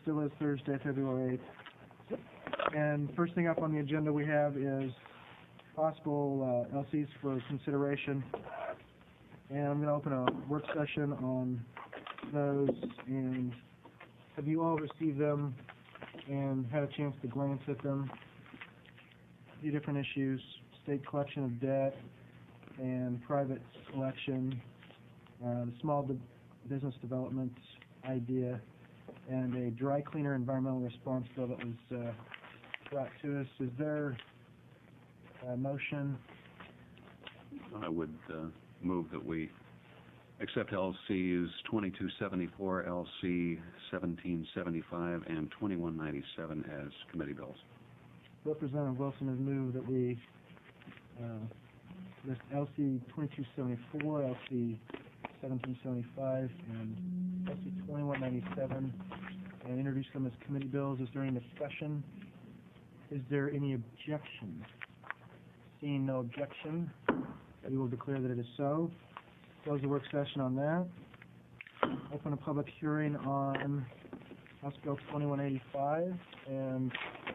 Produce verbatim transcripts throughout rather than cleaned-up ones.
still is Thursday, February eighth. And first thing up on the agenda we have is possible uh, L Cs for consideration. And I'm going to open a work session on those. And have you all received them and had a chance to glance at them? A few different issues: state collection of debt and private collection, uh, the small de business development idea, and a dry cleaner environmental response bill that was uh, brought to us. Is there a motion? I would uh, move that we accept L Cs twenty-two seventy-four, L C seventeen seventy-five, and twenty-one ninety-seven as committee bills. Representative Wilson has moved that we uh, list L C twenty-two seventy-four, L C seventeen seventy-five, and L C twenty-one ninety-seven, and introduce them as committee bills. Is there any discussion? Is there any objection? Seeing no objection, we will declare that it is so. Close the work session on that. Open a public hearing on House Bill twenty-one eighty-five, and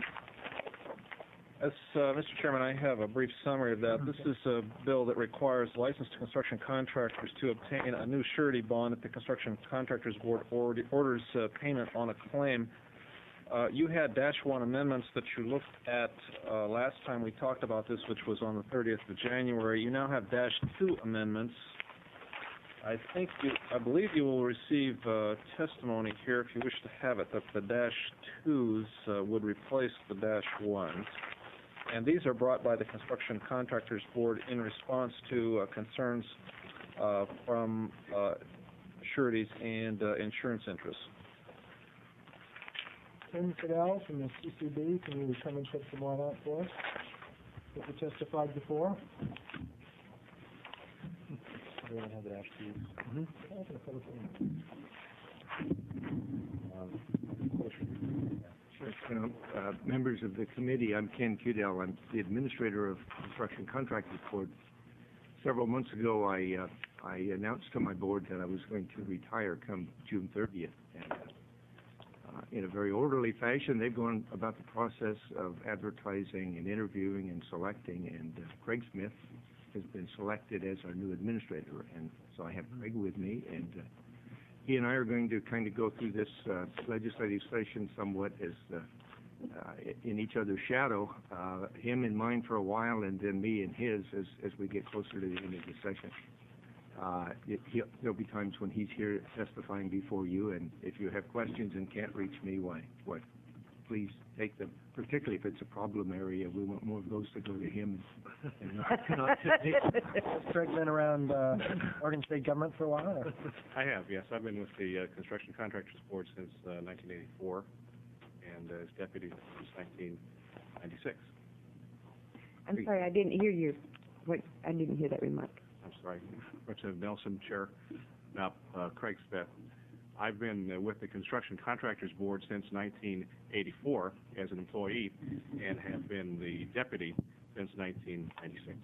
As, uh, Mister Chairman, I have a brief summary of that. This is a bill that requires licensed construction contractors to obtain a new surety bond if the Construction Contractors Board orders uh, payment on a claim. Uh, you had dash one amendments that you looked at uh, last time we talked about this, which was on the thirtieth of January. You now have dash two amendments. I think you, I believe you will receive uh, testimony here, if you wish to have it, that the dash twos uh, would replace the dash ones. And these are brought by the Construction Contractors Board in response to uh, concerns uh, from uh, sureties and uh, insurance interests. Tim Fidel from the C C B, can you come and shed some light on it for us? What you testified before? We don't have the dash twos. Mm-hmm. Um, uh, members of the committee, I'm Ken Cudell. I'm the administrator of Construction Contractors Board. Several months ago, I uh, I announced to my board that I was going to retire come June thirtieth. And uh, in a very orderly fashion, they've gone about the process of advertising and interviewing and selecting. And uh, Craig Smith has been selected as our new administrator. And so I have Craig with me, and uh, he and I are going to kind of go through this uh, legislative session somewhat as uh, uh, in each other's shadow, uh, him in mine for a while, and then me in his as, as we get closer to the end of the session. Uh, it, he'll, there'll be times when he's here testifying before you, and if you have questions and can't reach me, why, what, please take them. Particularly if it's a problem area, we want more of those to go to him and not, not to me. Has Craig been around uh, Oregon State government for a while? Or? I have, yes. I've been with the uh, Construction Contractors Board since uh, nineteen eighty-four, and uh, as deputy since nineteen ninety-six. I'm sorry, I didn't hear you. What? I didn't hear that remark. I'm sorry. Representative Nelson, Chair. Now, uh, Craig Smith. I've been uh, with the Construction Contractors Board since nineteen eighty-four as an employee, and have been the deputy since nineteen ninety-six.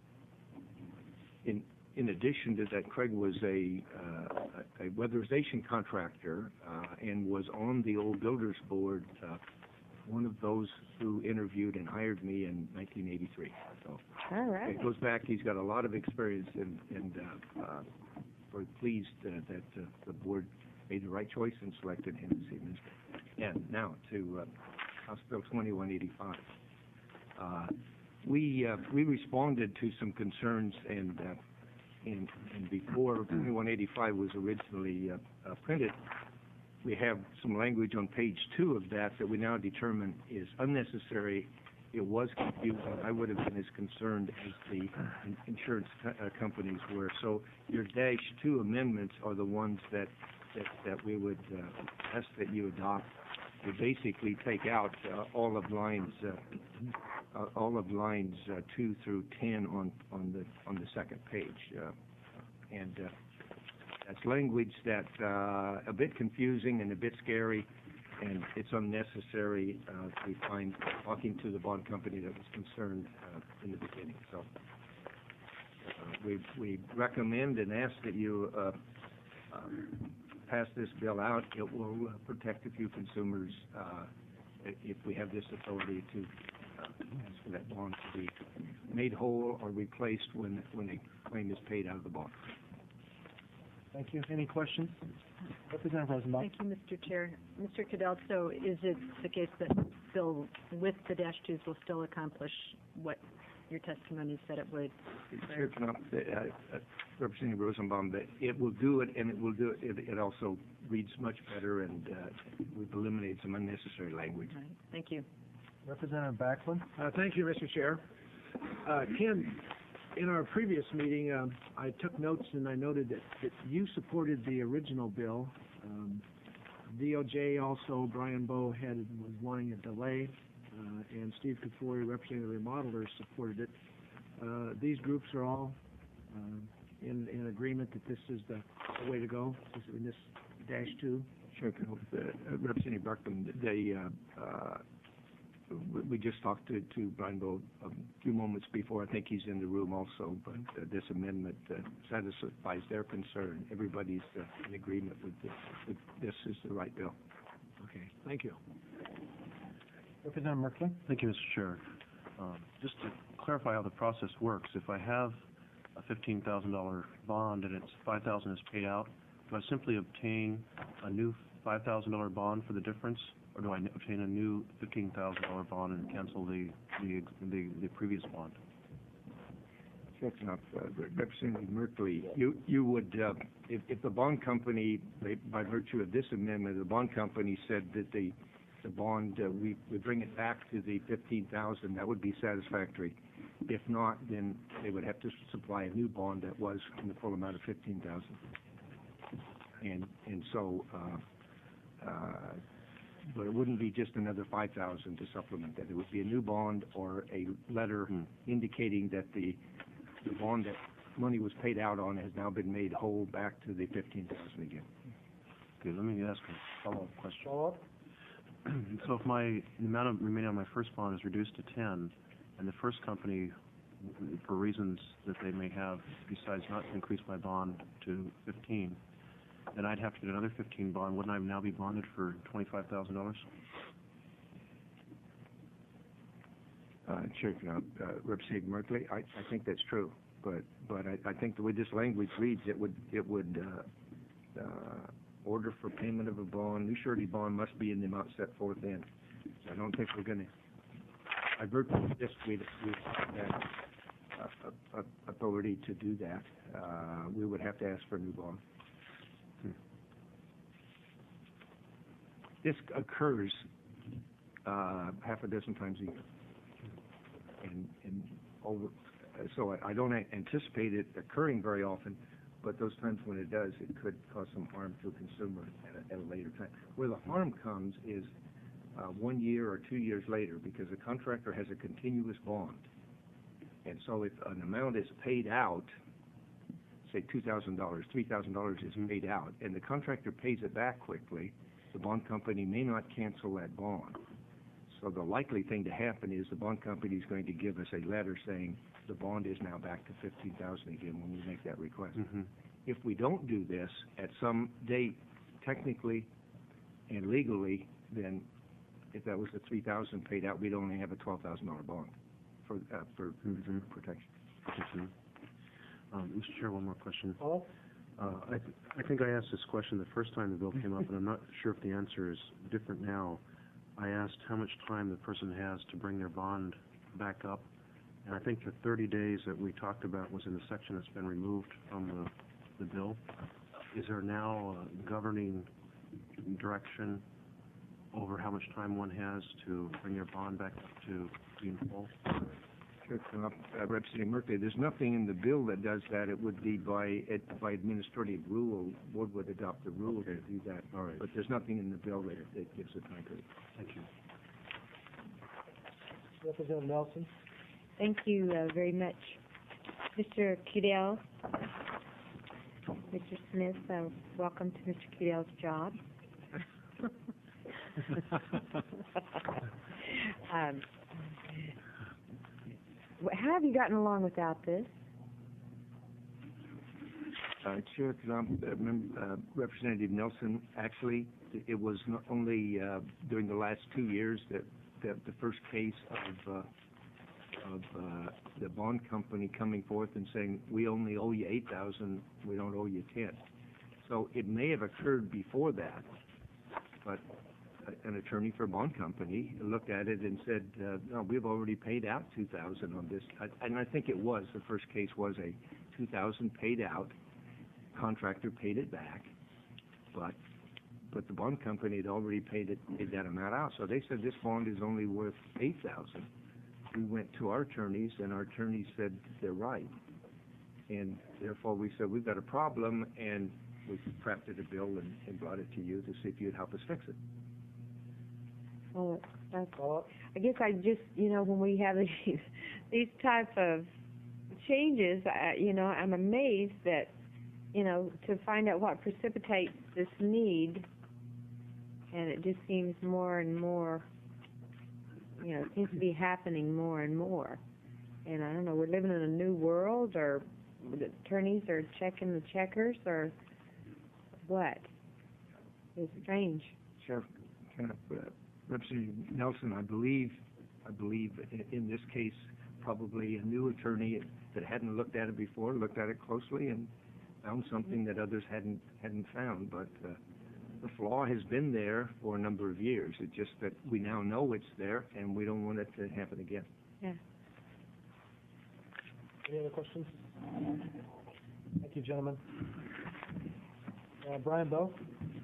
In in addition to that, Craig was a uh, a weatherization contractor uh, and was on the old builders board. Uh, one of those who interviewed and hired me in nineteen eighty-three. So all right. It goes back. He's got a lot of experience, and and uh, uh, we're pleased uh, that uh, the board made the right choice and selected him as the administrator. And now to uh, House Bill twenty-one eighty-five. Uh, we uh, we responded to some concerns, and uh, and, and before twenty-one eighty-five was originally uh, uh, printed, we have some language on page two of that that we now determine is unnecessary. It was confusing. I would have been as concerned as the in insurance co uh, companies were. So your dash two amendments are the ones that that, that we would uh, ask that you adopt. We basically take out uh, all of lines uh, uh, all of lines uh, two through ten on on the on the second page, uh, and uh, that's language that uh, a bit confusing and a bit scary, and it's unnecessary. Uh, we find talking to the bond company that was concerned uh, in the beginning. So uh, we we recommend and ask that you uh, uh, pass this bill out, it will uh, protect a few consumers, uh, i- if we have this authority to, uh, ask for that bond to be made whole or replaced when, when a claim is paid out of the bond. Thank you. Any questions? Representative Rosenbaum? Thank you, Mister Chair. Mister Cadell, so is it the case that bill with the dash twos will still accomplish what your testimony said it would? Chair Knopf, uh, uh, Representative Rosenbaum, that it will do it, and it will do it, it, it also reads much better, and, uh, we've eliminated some unnecessary language. Right. Thank you. Representative Backlund? Uh, Thank you, Mister Chair. Uh, Ken, in our previous meeting, um, I took notes and I noted that, that you supported the original bill. Um, D O J also, Brian Bowe had, was wanting a delay, uh, and Steve Kafori, representing the remodelers, supported it. Uh, These groups are all um, in, in agreement that this is the the way to go, this- in this dash two. Chair Knopf, uh, Representative Buckland, they, uh, uh, we- we just talked to, to Brian Bowe a few moments before. I think he's in the room also, but uh, this amendment uh, satisfies their concern. Everybody's uh, in agreement with this, that this is the right bill. Okay, thank you. Representative Merkley? Thank you, Mister Chair. Um, Just to clarify how the process works, if I have a fifteen thousand dollar bond and it's five thousand dollars is paid out, do I simply obtain a new five thousand dollar bond for the difference? Or do I obtain a new fifteen thousand dollar bond and cancel the, the, the, the previous bond? Chair Knopf, uh, Representative Merkley, you, you would, uh, if, if the bond company, by by virtue of this amendment, the bond company said that the, the bond, uh, we, we bring it back to the fifteen thousand, that would be satisfactory. If not, then they would have to supply a new bond that was in the full amount of fifteen thousand. And, and so, uh, uh, but it wouldn't be just another five thousand to supplement that. It would be a new bond or a letter Hmm. indicating that the, the bond that money was paid out on has now been made whole back to the fifteen thousand again. Okay, let me ask a follow-up question. Follow-up? So if my, the amount of remaining on my first bond is reduced to ten, and the first company, for reasons that they may have, decides not to increase my bond to fifteen, then I'd have to get another fifteen bond. Wouldn't I now be bonded for twenty-five thousand dollars? Uh, Chair, Knopf, uh, Representative Merkley, I, I think that's true, but, but I, I think the way this language reads, it would, it would, uh, uh, order for payment of a bond, new surety bond must be in the amount set forth in. So I don't think we're gonna, I virtue of this, we, we have uh, uh, authority to do that. Uh, we would have to ask for a new bond. This occurs, uh, half a dozen times a year. And, and over, uh, so I, I don't a- anticipate it occurring very often, but those times when it does, it could cause some harm to a consumer at a, at a later time. Where the harm comes is, uh, one year or two years later, because the contractor has a continuous bond. And so if an amount is paid out, say two thousand dollars, three thousand dollars is paid out, and the contractor pays it back quickly, the bond company may not cancel that bond. So the likely thing to happen is the bond company is going to give us a letter saying the bond is now back to fifteen thousand again when we make that request. Mm-hmm. If we don't do this at some date, technically and legally, then if that was the three thousand paid out, we'd only have a twelve thousand dollar bond for, uh, for Mm-hmm. protection. Mhm. Um, Mister Chair, one more question. Follow-up? Uh, I, th- I think I asked this question the first time the bill came up, and I'm not sure if the answer is different now. I asked how much time the person has to bring their bond back up, and I think the thirty days that we talked about was in the section that's been removed from the, the bill. Is there now a governing direction over how much time one has to bring their bond back up to being full? Sure, uh, Representative Merkley, there's nothing in the bill that does that. It would be by, it, by administrative rule, board would adopt the rule to Okay. do that. All right. But there's nothing in the bill that, that gives a time period. Thank you. Representative Nelson? Thank you uh, very much. Mister Cadell, Mister Smith, uh, welcome to Mister Cadell's job. um, wh- how have you gotten along without this? Uh, Chair, um, uh, mem- uh, Representative Nelson, actually, it was not only uh, during the last two years that, that the first case of, uh, of uh, the bond company coming forth and saying, we only owe you eight thousand, we don't owe you ten. So it may have occurred before that, but a- an attorney for a bond company looked at it and said, uh, no, we've already paid out two thousand on this. I- And I think it was, the first case was a two thousand paid out, contractor paid it back, but, but the bond company had already paid it, paid that amount out. So they said this bond is only worth eight thousand. We went to our attorneys, and our attorneys said they're right. And therefore, we said, we've got a problem, and we crafted a bill and, and brought it to you to see if you'd help us fix it. Well, that's, I guess I just, you know, when we have these, these type of changes, I, you know, I'm amazed that, you know, to find out what precipitates this need, and it just seems more and more, you know, it seems to be happening more and more. And I don't know, we're living in a new world, or the attorneys are checking the checkers, or what? It's strange. Sheriff, kind of, uh, Representative Nelson, I believe, I believe in, in this case, probably a new attorney that hadn't looked at it before, looked at it closely and found something that others hadn't, hadn't found. But, uh, the flaw has been there for a number of years. It's just that we now know it's there, and we don't want it to happen again. Yeah. Any other questions? Thank you, gentlemen. Uh, Brian Bowe?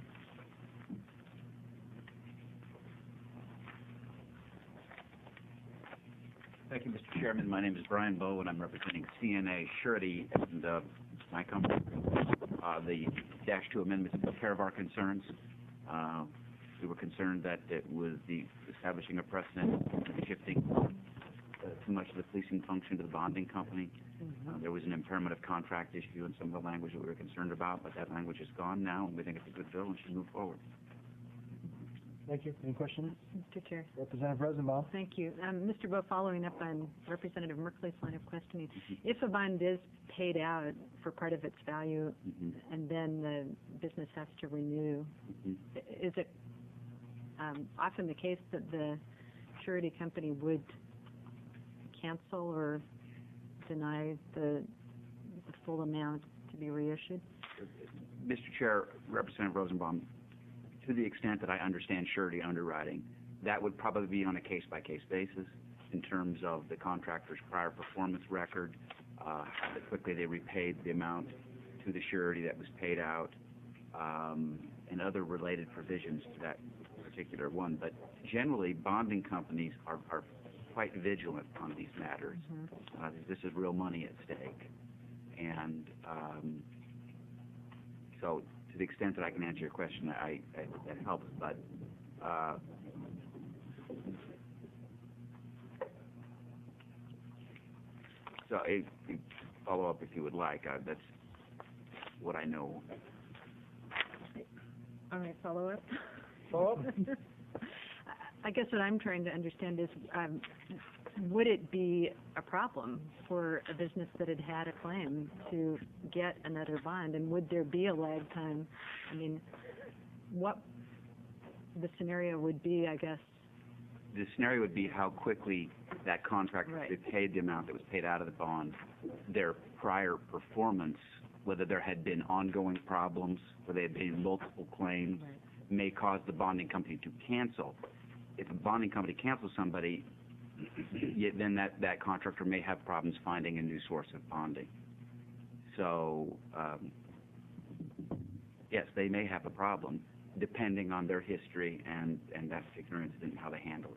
Thank you, Mister Chairman. My name is Brian Bowe, and I'm representing C N A Surety and uh, my company. Uh, the Dash two amendments took care of our concerns. Uh, we were concerned that it was the establishing a precedent, shifting uh, too much of the policing function to the bonding company. Uh, there was an impairment of contract issue in some of the language that we were concerned about, but that language is gone now, and we think it's a good bill and should move forward. Thank you. Any questions? Mister Chair. Representative Rosenbaum? Thank you. Um, Mister Bowe, following up on Representative Merkley's line of questioning, if a bond is paid out for part of its value Mm-hmm. and then the business has to renew, Mm-hmm. is it um, often the case that the surety company would cancel or deny the, the full amount to be reissued? Mister Chair, Representative Rosenbaum, to the extent that I understand surety underwriting, that would probably be on a case-by-case basis in terms of the contractor's prior performance record, uh, how quickly they repaid the amount to the surety that was paid out, um, and other related provisions to that particular one. But generally, bonding companies are, are quite vigilant on these matters. Mm-hmm. Uh, this is real money at stake. And um, so to the extent that I can answer your question, I, I that helps. But uh, so a, a follow up if you would like. Uh, that's what I know. All right, follow up? Follow up? I guess what I'm trying to understand is, um, would it be a problem for a business that had had a claim to get another bond, and would there be a lag time? I mean, what the scenario would be, I guess. The scenario would be how quickly that contractor Right. repaid the amount that was paid out of the bond, their prior performance, whether there had been ongoing problems, whether there had been multiple claims, Right. may cause the bonding company to cancel. If a bonding company cancels somebody, yet then that, that contractor may have problems finding a new source of bonding. So, um, yes, they may have a problem, depending on their history and, and that particular incident and how they handle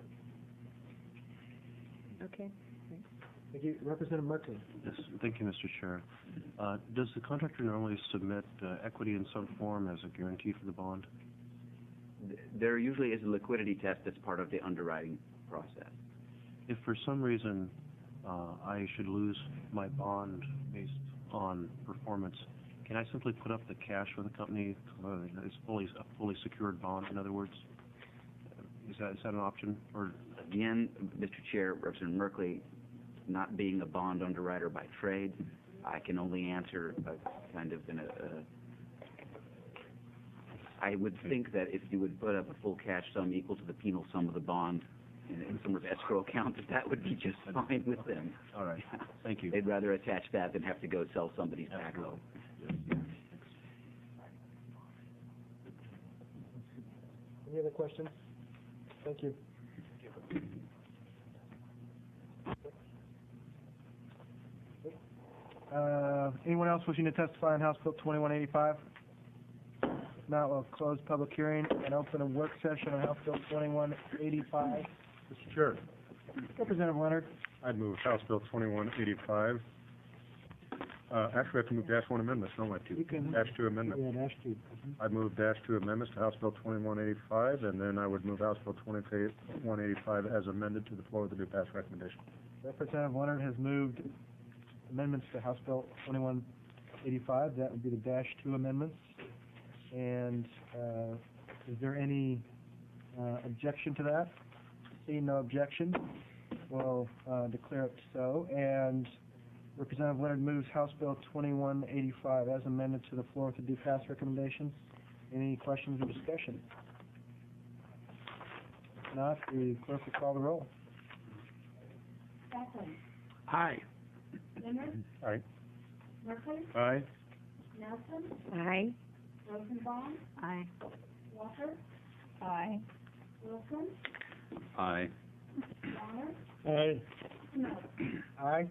it. Okay. Thank you. Representative Merkley? Yes, thank you, Mister Chair. Uh, does the contractor normally submit uh, equity in some form as a guarantee for the bond? There usually is a liquidity test that's part of the underwriting process. If for some reason uh, I should lose my bond based on performance, can I simply put up the cash for the company uh, as fully a fully secured bond? In other words, is that is that an option? Or Again, Mister Chair, Representative Merkley, not being a bond underwriter by trade, I can only answer a kind of in a, a I would think that if you would put up a full cash sum equal to the penal sum of the bond in, in some sort of escrow account, that that would be just fine with them. All right, thank you. They'd rather attach that than have to go sell somebody's backhoe. Any other questions? Thank you. Uh, anyone else wishing to testify on House Bill twenty-one eighty-five? If not, we'll close public hearing and open a work session on House Bill twenty-one eighty-five. Mister Chair, Representative Leonard. I'd move House Bill twenty-one eighty-five. Uh, actually, I have to move dash one amendments, don't I, You two? can- Dash two amendments. Yeah, dash two. I'd move dash two amendments to House Bill twenty-one eighty-five, and then I would move House Bill twenty-one eighty-five as amended to the floor with the new pass recommendation. Representative Leonard has moved amendments to House Bill twenty-one eighty-five. That would be the dash two amendments. And, uh, is there any, uh, objection to that? Seeing no objection, we'll, uh, declare it so. And Representative Leonard moves House Bill twenty-one eighty-five as amended to the floor with the due pass recommendation. Any questions or discussion? If not, the clerk will call the roll. Beckman, Aye. Leonard, Aye. Merkley, Aye. Nelson, Aye. Rosenbaum, Aye. Walker, Aye. Wilson, Aye. Bonner, Aye. Smith. Aye.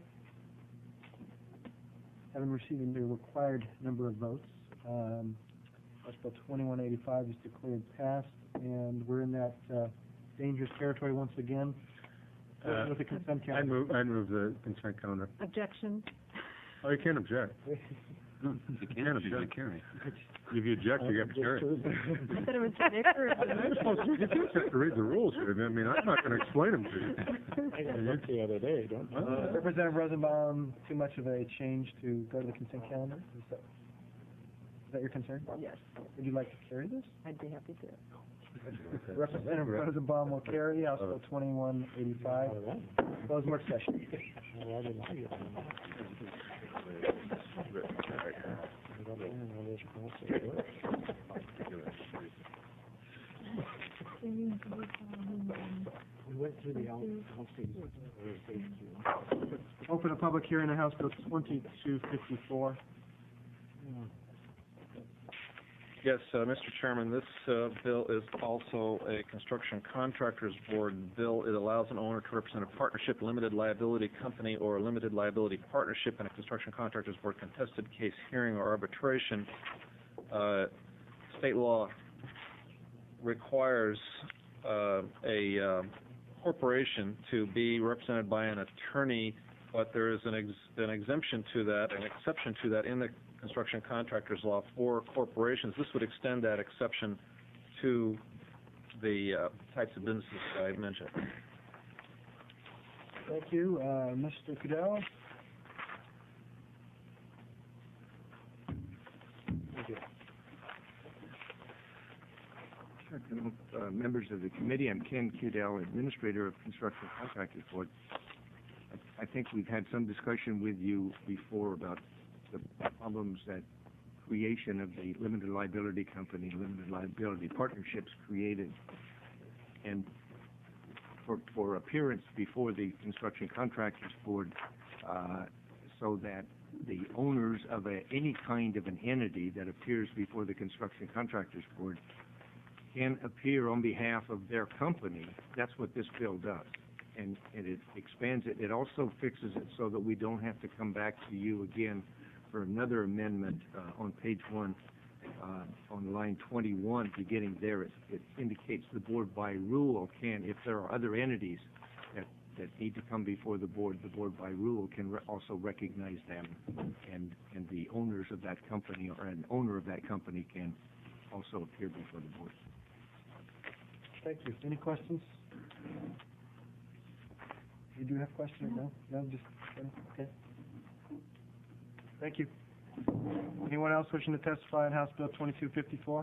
Having received the required number of votes, um, House Bill twenty-one eighty-five is declared passed, and we're in that, uh, dangerous territory once again Uh, with the consent I'd calendar. move, I'd move the consent calendar. Objection? Oh, you can't object. No, you can't, Can't you're gonna object. carry. If you object, you get carried. I thought it was Victor. You're supposed to, you just have to read the rules, I mean, I'm not gonna explain them to you. I got looked the other day, don't Uh, Representative Rosenbaum, too much of a change to go to the consent calendar? Is that, is that your concern? Yes, Would you like to carry this? I'd be happy to. Representative Rosenbaum will carry House Bill twenty-one eighty-five. Close work session. We went through the Al- Alstine. Open a public hearing on House Bill twenty-two fifty-four. Yes, uh, Mister Chairman, this uh, bill is also a construction contractors board bill. It allows an owner to represent a partnership, limited liability company, or a limited liability partnership in a construction contractors board contested case hearing or arbitration. Uh, State law requires uh, a uh, corporation to be represented by an attorney, but there is an, ex an exemption to that, an exception to that in the construction contractors law for corporations. This would extend that exception to the uh, types of businesses I mentioned. Thank you. Uh, Mister Cadell? Uh, members of the committee, I'm Ken Cudell, Administrator of Construction Contractors Board. I, I think we've had some discussion with you before about the problems that creation of the limited liability company, limited liability partnerships created. And for, for appearance before the Construction Contractors Board, uh, so that the owners of a, any kind of an entity that appears before the Construction Contractors Board can appear on behalf of their company. That's what this bill does. And, and it expands it. It also fixes it so that we don't have to come back to you again for another amendment uh, on page one, uh, on line twenty-one, beginning there. It, it indicates the board by rule can, if there are other entities that, that need to come before the board, the board by rule can re also recognize them, and, and the owners of that company or an owner of that company can also appear before the board. Thank you. Any questions? You do have questions? No? No, just, okay. Thank you. Anyone else wishing to testify on House Bill twenty-two fifty-four?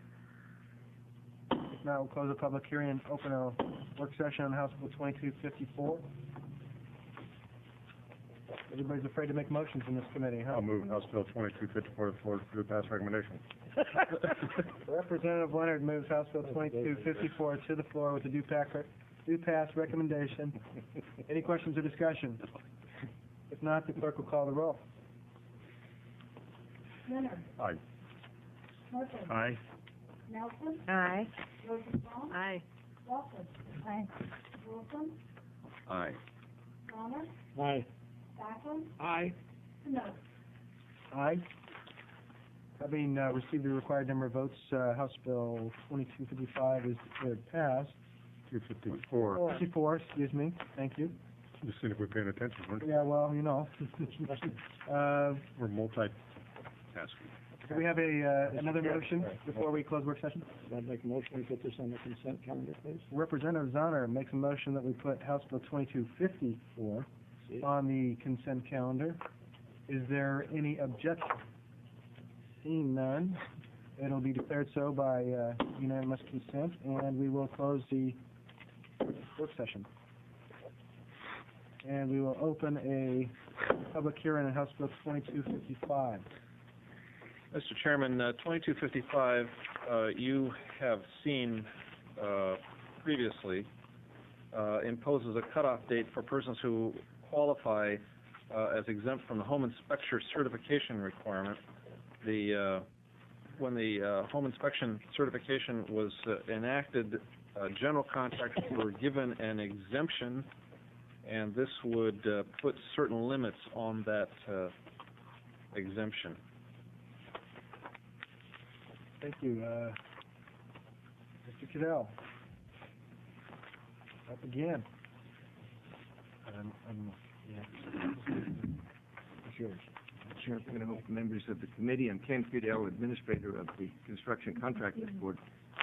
If not, we'll close the public hearing and open a work session on House Bill twenty-two fifty-four. Everybody's afraid to make motions in this committee, huh? I'll move House Bill twenty-two fifty-four to the floor for the pass recommendation. Representative Leonard moves House Bill twenty-two fifty-four to the floor with a due pack, due pass recommendation. Any questions or discussion? If not, the clerk will call the roll. Leonard. Aye. Murphy. Aye. Nelson. Aye. Rosenbaum. Aye. Walker. Aye. Wilson. Aye. Crowner. Aye. Backlund. Aye. Canoa. Aye. Having uh, received the required number of votes, uh, House Bill twenty-two fifty-five is declared passed. Two fifty-four. fifty-four, excuse me, thank you. Just seeing if we're paying attention, weren't we? Yeah, well, you know. Uh, We're multi, Tasking. do we have a, uh, another motion before we close work session? I'd make a motion to put this on the consent calendar, please. Representative Zonner makes a motion that we put House Bill twenty-two fifty-four on the consent calendar. Is there any objection? Seeing none, it'll be declared so by uh, unanimous consent, and we will close the work session. And we will open a public hearing on House Bill twenty-two fifty-five. Mister Chairman, uh, twenty-two fifty-five, uh, you have seen uh, previously, uh, imposes a cutoff date for persons who qualify uh, as exempt from the home inspector certification requirement. The uh, when the uh, home inspection certification was uh, enacted, uh, general contractors were given an exemption, and this would uh, put certain limits on that uh, exemption. Thank you. Uh, Mister Cadell. Up again. Um, um, yeah. It's yours. Chairman, and members of the committee, I'm Ken Fidel, Administrator of the Construction Contractors Board.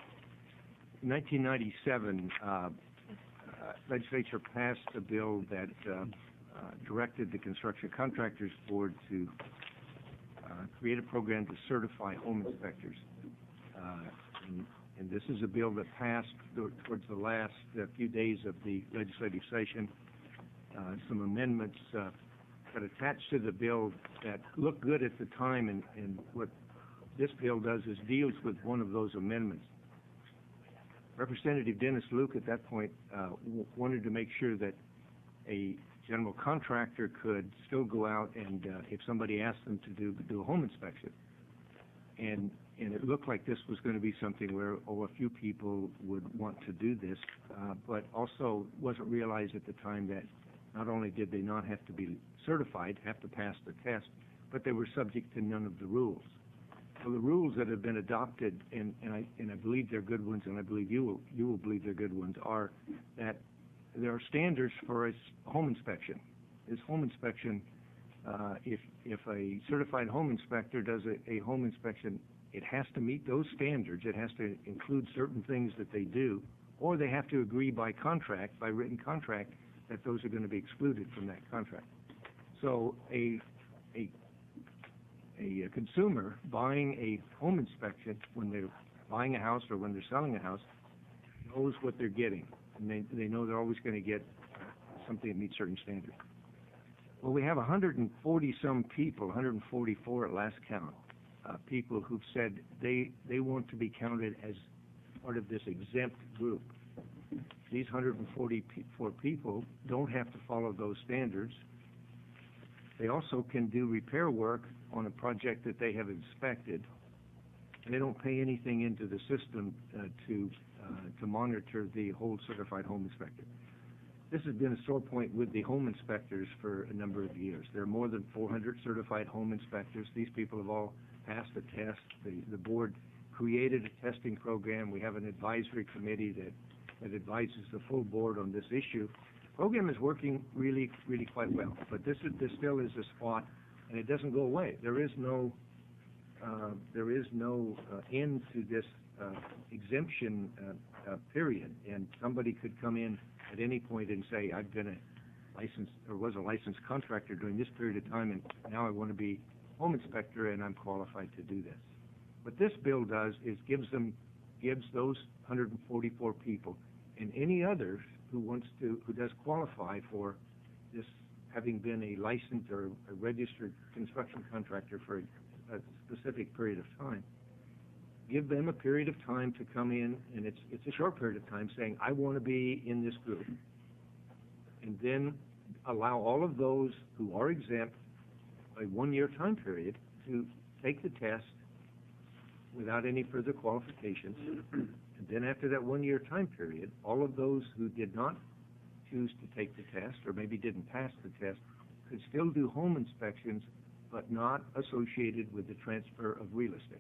In nineteen ninety-seven, uh, uh, legislature passed a bill that uh, uh, directed the Construction Contractors Board to uh, create a program to certify home inspectors. Uh, and, and this is a bill that passed th- towards the last uh, few days of the legislative session. Uh, some amendments uh, got attached to the bill that looked good at the time, and, and what this bill does is deals with one of those amendments. Representative Dennis Luke at that point uh, w- wanted to make sure that a general contractor could still go out and, uh, if somebody asked them to do do a home inspection, and and it looked like this was going to be something where oh a few people would want to do this, uh, but also wasn't realized at the time that not only did they not have to be certified, have to pass the test, but they were subject to none of the rules. So the rules that have been adopted, and, and I and I believe they're good ones, and I believe you will you will believe they're good ones, are that there are standards for a home inspection. This home inspection, uh, if if a certified home inspector does a, a home inspection, it has to meet those standards. It has to include certain things that they do, or they have to agree by contract, by written contract, that those are going to be excluded from that contract. So a a a consumer buying a home inspection when they're buying a house or when they're selling a house knows what they're getting, and they they know they're always going to get something that meets certain standards. Well, we have one hundred forty some people, one hundred forty-four at last count, uh, people who've said they they want to be counted as part of this exempt group. These one hundred forty-four people don't have to follow those standards. They also can do repair work on a project that they have inspected, and they don't pay anything into the system uh, to uh, to monitor the whole certified home inspector. This has been a sore point with the home inspectors for a number of years. There are more than four hundred certified home inspectors. These people have all passed the test. The, the board created a testing program. We have an advisory committee that, that advises the full board on this issue. The program is working really, really quite well, but this, is, this still is a spot, and it doesn't go away. There is no, uh, there is no uh, end to this uh, exemption uh, uh, period, and somebody could come in at any point and say, I've been a licensed, or was a licensed contractor during this period of time, and now I want to be home inspector, and I'm qualified to do this. What this bill does is gives them, gives those one hundred forty-four people and any others who wants to, who does qualify for this having been a licensed or a registered construction contractor for a specific period of time, give them a period of time to come in, and it's, it's a short period of time, saying, I want to be in this group. And then allow all of those who are exempt a one-year time period to take the test without any further qualifications. And then after that one-year time period, all of those who did not choose to take the test, or maybe didn't pass the test, could still do home inspections, but not associated with the transfer of real estate.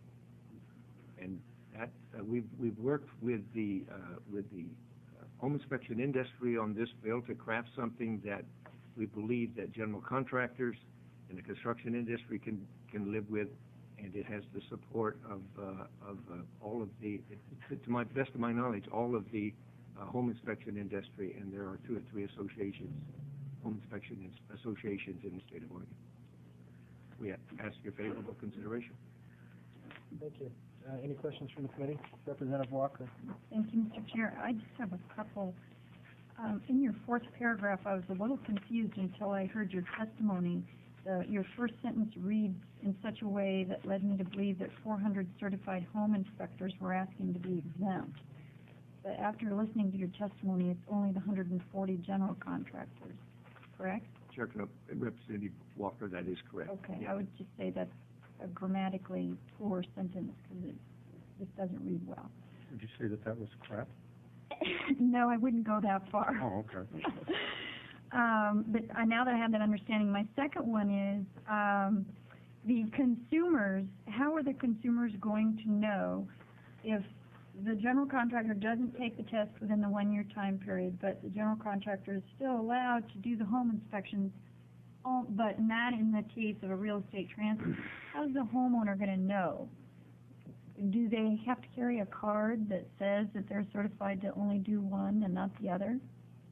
And that, uh, we've, we've worked with the, uh, with the uh, home inspection industry on this bill to craft something that we believe that general contractors and the construction industry can, can live with, and it has the support of, uh, of uh, all of the, to, to my best of my knowledge, all of the uh, home inspection industry, and there are two or three associations, home inspection ins- associations in the state of Oregon. We ask your favorable consideration. Thank you. Uh, any questions from the committee? Representative Walker. Thank you, Mister Chair. I just have a couple. Um, in your fourth paragraph, I was a little confused until I heard your testimony. The, your first sentence reads in such a way that led me to believe that four hundred certified home inspectors were asking to be exempt. But after listening to your testimony, it's only the one hundred forty general contractors, correct? Chair, Representative Walker, that is correct. Okay, Yeah. I would just say that's a grammatically poor sentence because it just doesn't read well. Would you say that that was crap? No, I wouldn't go that far. Oh, okay. Um, but uh, now that I have that understanding, my second one is, um, the consumers, how are the consumers going to know if the general contractor doesn't take the test within the one-year time period, but the general contractor is still allowed to do the home inspections, all, but not in the case of a real estate transfer? How's the homeowner going to know? Do they have to carry a card that says that they're certified to only do one and not the other?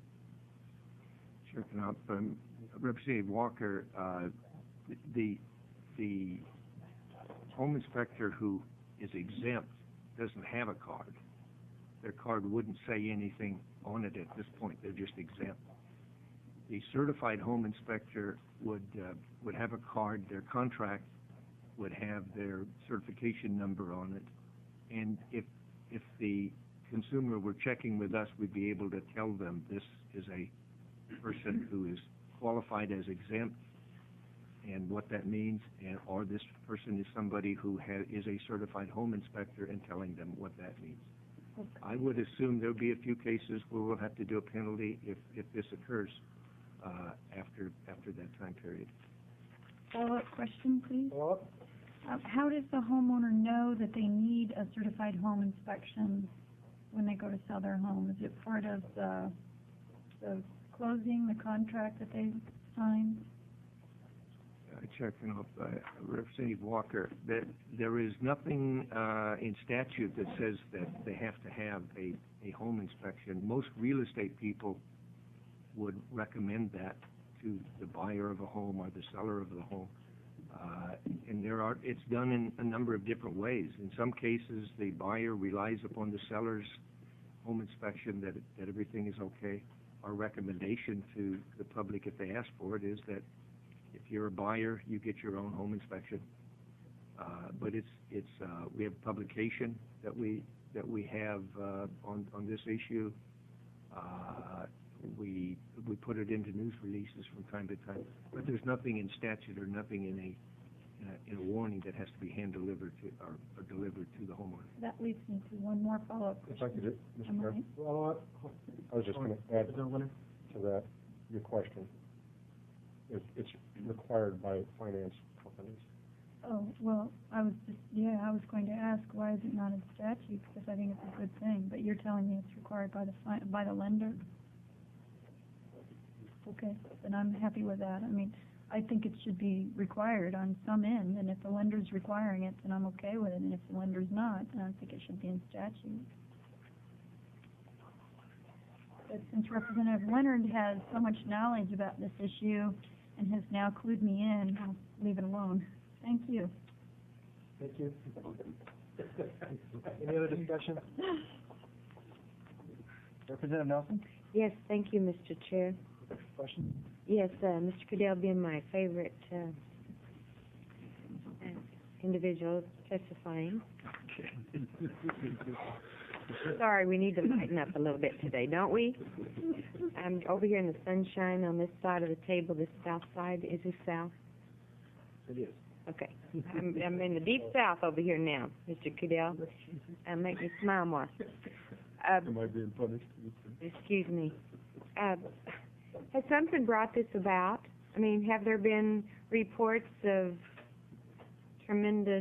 Sure, can I, um, Representative Walker, uh, the, the home inspector who is exempt doesn't have a card. Their card wouldn't say anything on it at this point. They're just exempt. The certified home inspector would, uh, would have a card. Their contract would have their certification number on it. And if, if the consumer were checking with us, we'd be able to tell them this is a person who is qualified as exempt and what that means, and or this person is somebody who ha is a certified home inspector, and telling them what that means. Okay. I would assume there'll be a few cases where we'll have to do a penalty if, if this occurs uh, after after that time period. Follow-up question, please. Follow-up? Uh, how does the homeowner know that they need a certified home inspection when they go to sell their home? Is it part of the, the closing, the contract that they sign? Uh, checking off, uh, Representative Walker, that there is nothing uh, in statute that says that they have to have a, a home inspection. Most real estate people would recommend that to the buyer of a home or the seller of the home. Uh, and there are, it's done in a number of different ways. In some cases, the buyer relies upon the seller's home inspection that, that everything is okay. Our recommendation to the public, if they ask for it, is that if you're a buyer, you get your own home inspection. Uh, but it's, it's, uh, we have publication that we, that we have, uh, on, on this issue. Uh, we, we put it into news releases from time to time, but there's nothing in statute or nothing in a, in a, in a warning that has to be hand-delivered to, or, or delivered to the homeowner. That leads me to one more follow-up If I question. could, Mister Am I Chair, right? Follow-up? I was just going to add Representative Winter? to that, your question. It, it's required by finance companies. Oh, well, I was just, yeah, I was going to ask, why is it not in statute? Because I think it's a good thing, but you're telling me it's required by the fi- by the lender? Okay, then I'm happy with that. I mean, I think it should be required on some end, and if the lender's requiring it, then I'm okay with it, and if the lender's not, then I think it should be in statute. But since Representative Leonard has so much knowledge about this issue and has now clued me in, I'll leave it alone. Thank you. Thank you. Any other discussion? Representative Nelson? Yes, thank you, Mister Chair. Question? Yes, uh, Mister Cadell being my favorite, uh, uh, individual testifying. Okay. Sorry, we need to lighten up a little bit today, don't we? I'm over here in the sunshine on this side of the table, this south side. Is this south? It is. Okay. I'm, I'm in the deep south over here now, Mister Cadell. Uh, make me smile more. Uh, Am I being punished? excuse me. Uh, has something brought this about? I mean, have there been reports of tremendous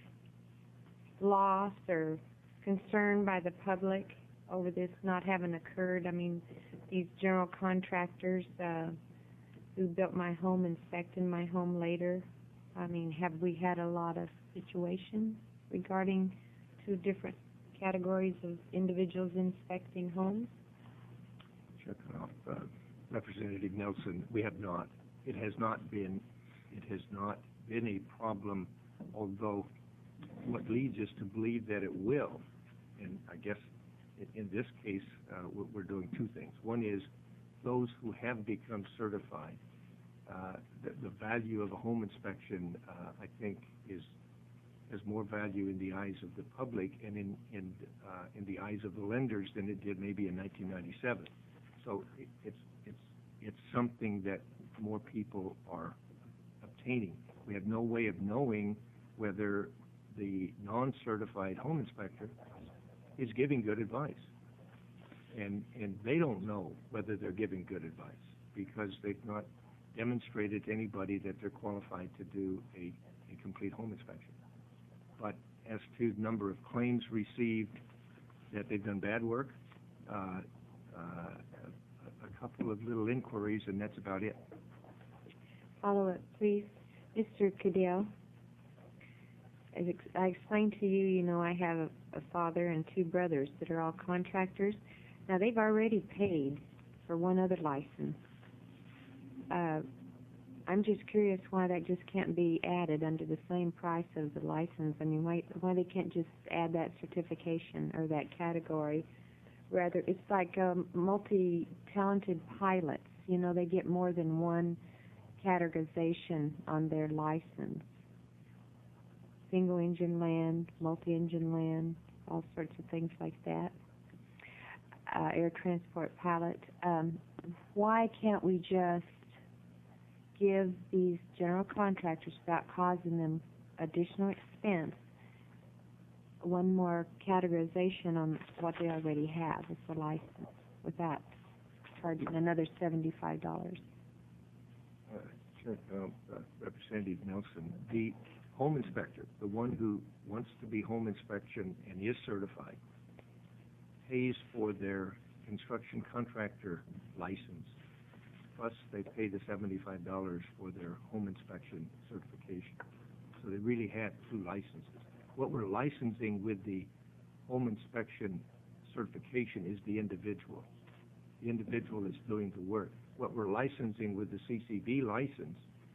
loss or concern by the public over this not having occurred? I mean, these general contractors, uh, who built my home, inspected my home later, I mean, have we had a lot of situations regarding two different categories of individuals inspecting homes? Checking off, uh, Representative Nelson, we have not. It has not been, it has not been a problem, although what leads us to believe that it will. And I guess in, in this case, uh, we're, we're doing two things. One is those who have become certified, uh, the, the value of a home inspection, uh, I think, is has more value in the eyes of the public and in in uh, in the eyes of the lenders than it did maybe in nineteen ninety-seven. So it, it's it's it's something that more people are obtaining. We have no way of knowing whether the non-certified home inspector is giving good advice, and and they don't know whether they're giving good advice because they've not demonstrated to anybody that they're qualified to do a, a complete home inspection. But as to the number of claims received that they've done bad work, uh, uh, a, a couple of little inquiries, and that's about it. Follow up, please. Mister Cadell, as ex- I explained to you, you know, I have a, a father and two brothers that are all contractors. Now, they've already paid for one other license. Uh, I'm just curious why that just can't be added under the same price of the license. I mean, why, why they can't just add that certification or that category. Rather, it's like um, multi-talented pilots. You know, they get more than one categorization on their license. Single-engine land, multi-engine land, all sorts of things like that. Uh, air transport pilot. Um, why can't we just give these general contractors, without causing them additional expense, one more categorization on what they already have as a license without charging another seventy-five dollars? Uh, sure, uh, uh, Representative Nelson, the home inspector, the one who wants to be home inspection and is certified, pays for their construction contractor license, plus they pay the seventy-five dollars for their home inspection certification. So they really have two licenses. What we're licensing with the home inspection certification is the individual. The individual is doing the work. What we're licensing with the C C B license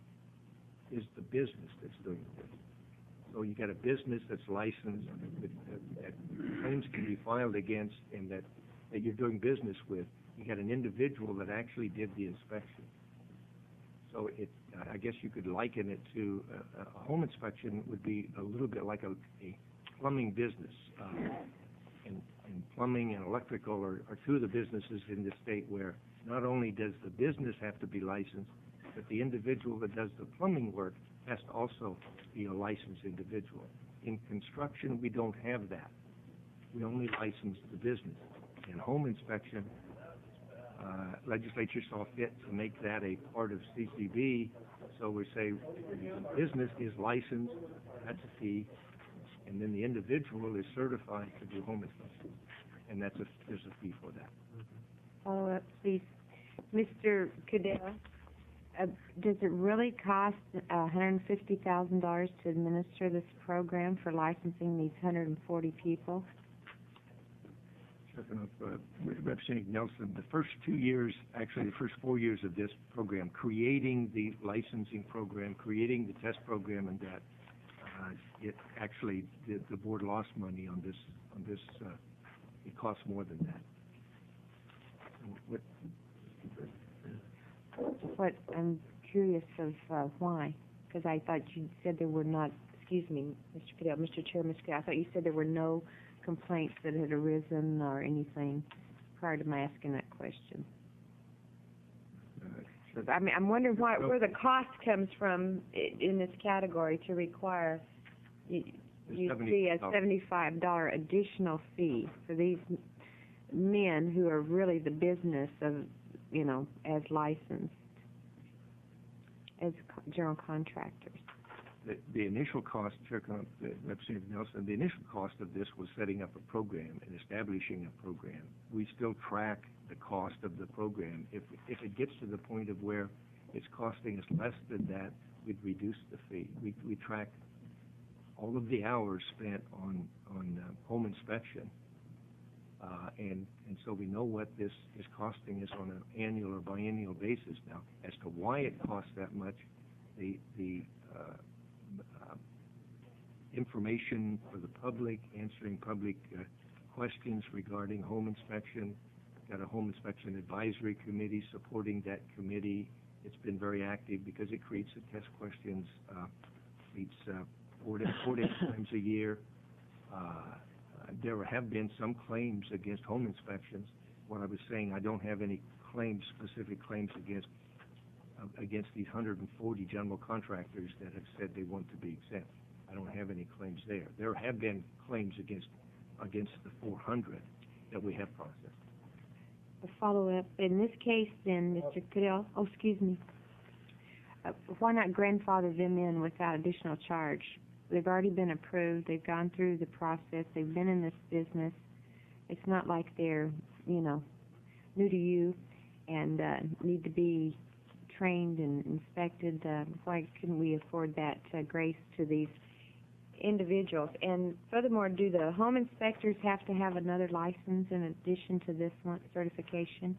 is the business that's doing the work. So you got a business that's licensed, that, that, that claims can be filed against, and that, that you're doing business with. You got an individual that actually did the inspection. So it, I guess you could liken it to a, a home inspection would be a little bit like a, a plumbing business. Uh, and, and plumbing and electrical are, are two of the businesses in the state where not only does the business have to be licensed, but the individual that does the plumbing work has to also be a licensed individual. In construction, we don't have that. We only license the business. In home inspection, uh, legislature saw fit to make that a part of C C B, so we say the business is licensed, that's a fee, and then the individual is certified to do home inspection, and that's a, there's a fee for that. Follow up, please. Mister Cadell, uh, does it really cost uh, one hundred fifty thousand dollars to administer this program for licensing these one hundred forty people? Checking up, uh, Representative Nelson, the first two years, actually the first four years of this program, creating the licensing program, creating the test program, and that, uh, it actually, the, the board lost money on this, on this, uh, it costs more than that. What, what, I'm curious of, uh, why, because I thought you said there were not, excuse me, Mister Cadell, Mister Chair, Mister Cadell, I thought you said there were no complaints that had arisen or anything prior to my asking that question. Uh, I mean, I'm wondering why, where the cost comes from i- in this category to require, you, you see a seventy-five dollar additional fee for these m- men who are really the business of, you know, as licensed, as co- general contractors. The, the initial cost, Chair, Con- uh, Representative Nelson, the initial cost of this was setting up a program and establishing a program. We still track the cost of the program. If, if it gets to the point of where it's costing us less than that, we'd reduce the fee. We, we track all of the hours spent on, on uh, home inspection. Uh, and, and so we know what this is costing us on an annual or biennial basis now. As to why it costs that much, the, the, uh, uh, information for the public, answering public, uh, questions regarding home inspection. Got a home inspection advisory committee supporting that committee. It's been very active because it creates the test questions, uh, meets, uh, four to, four to eight times a year. Uh, There have been some claims against home inspections. What I was saying, I don't have any claims, specific claims against uh, against these one hundred forty general contractors that have said they want to be exempt. I don't have any claims there. There have been claims against against the four hundred that we have processed. A follow-up, in this case then, Mister Cadell, oh, excuse me, uh, why not grandfather them in without additional charge? They've already been approved, they've gone through the process, they've been in this business. It's not like they're, you know, new to you and uh, need to be trained and inspected. Uh, why couldn't we afford that uh, grace to these individuals? And furthermore, do the home inspectors have to have another license in addition to this one certification?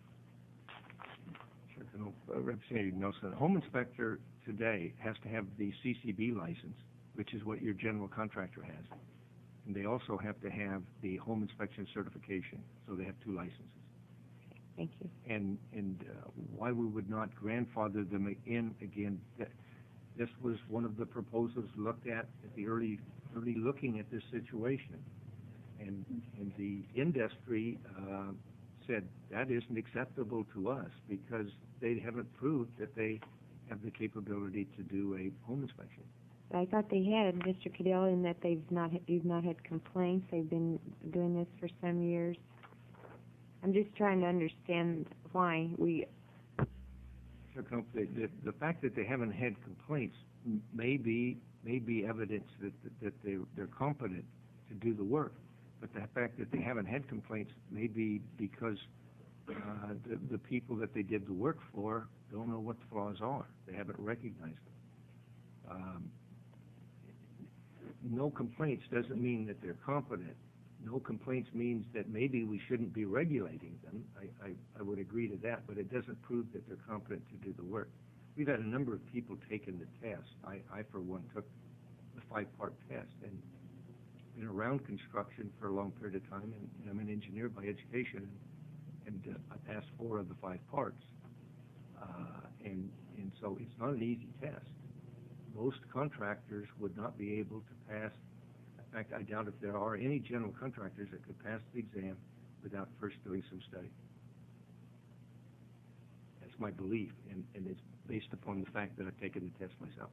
Sure. No, uh, Representative Nelson, a home inspector today has to have the C C B license, which is what your general contractor has. And they also have to have the home inspection certification, so they have two licenses. Thank you. And, and uh, why we would not grandfather them in, again, that, this was one of the proposals looked at at the early, early looking at this situation. And, and the industry uh, said that isn't acceptable to us because they haven't proved that they have the capability to do a home inspection. I thought they had, Mister Cadell, in that they've not, you've not had complaints. They've been doing this for some years. I'm just trying to understand why we. Sure, Cope, the, the, the fact that they haven't had complaints m- may be, may be evidence that, that, that they, they're competent to do the work. But the fact that they haven't had complaints may be because uh, the, the people that they did the work for don't know what the flaws are. They haven't recognized them. Um, no complaints doesn't mean that they're competent. No complaints means that maybe we shouldn't be regulating them. I, I, I would agree to that, but it doesn't prove that they're competent to do the work. We've had a number of people taking the test. I, I for one, took the five-part test and been around construction for a long period of time, and, and I'm an engineer by education, and, and uh, I passed four of the five parts. Uh, and, and so it's not an easy test. Most contractors would not be able to pass. In fact, I doubt if there are any general contractors that could pass the exam without first doing some study. That's my belief, and, and it's based upon the fact that I've taken the test myself.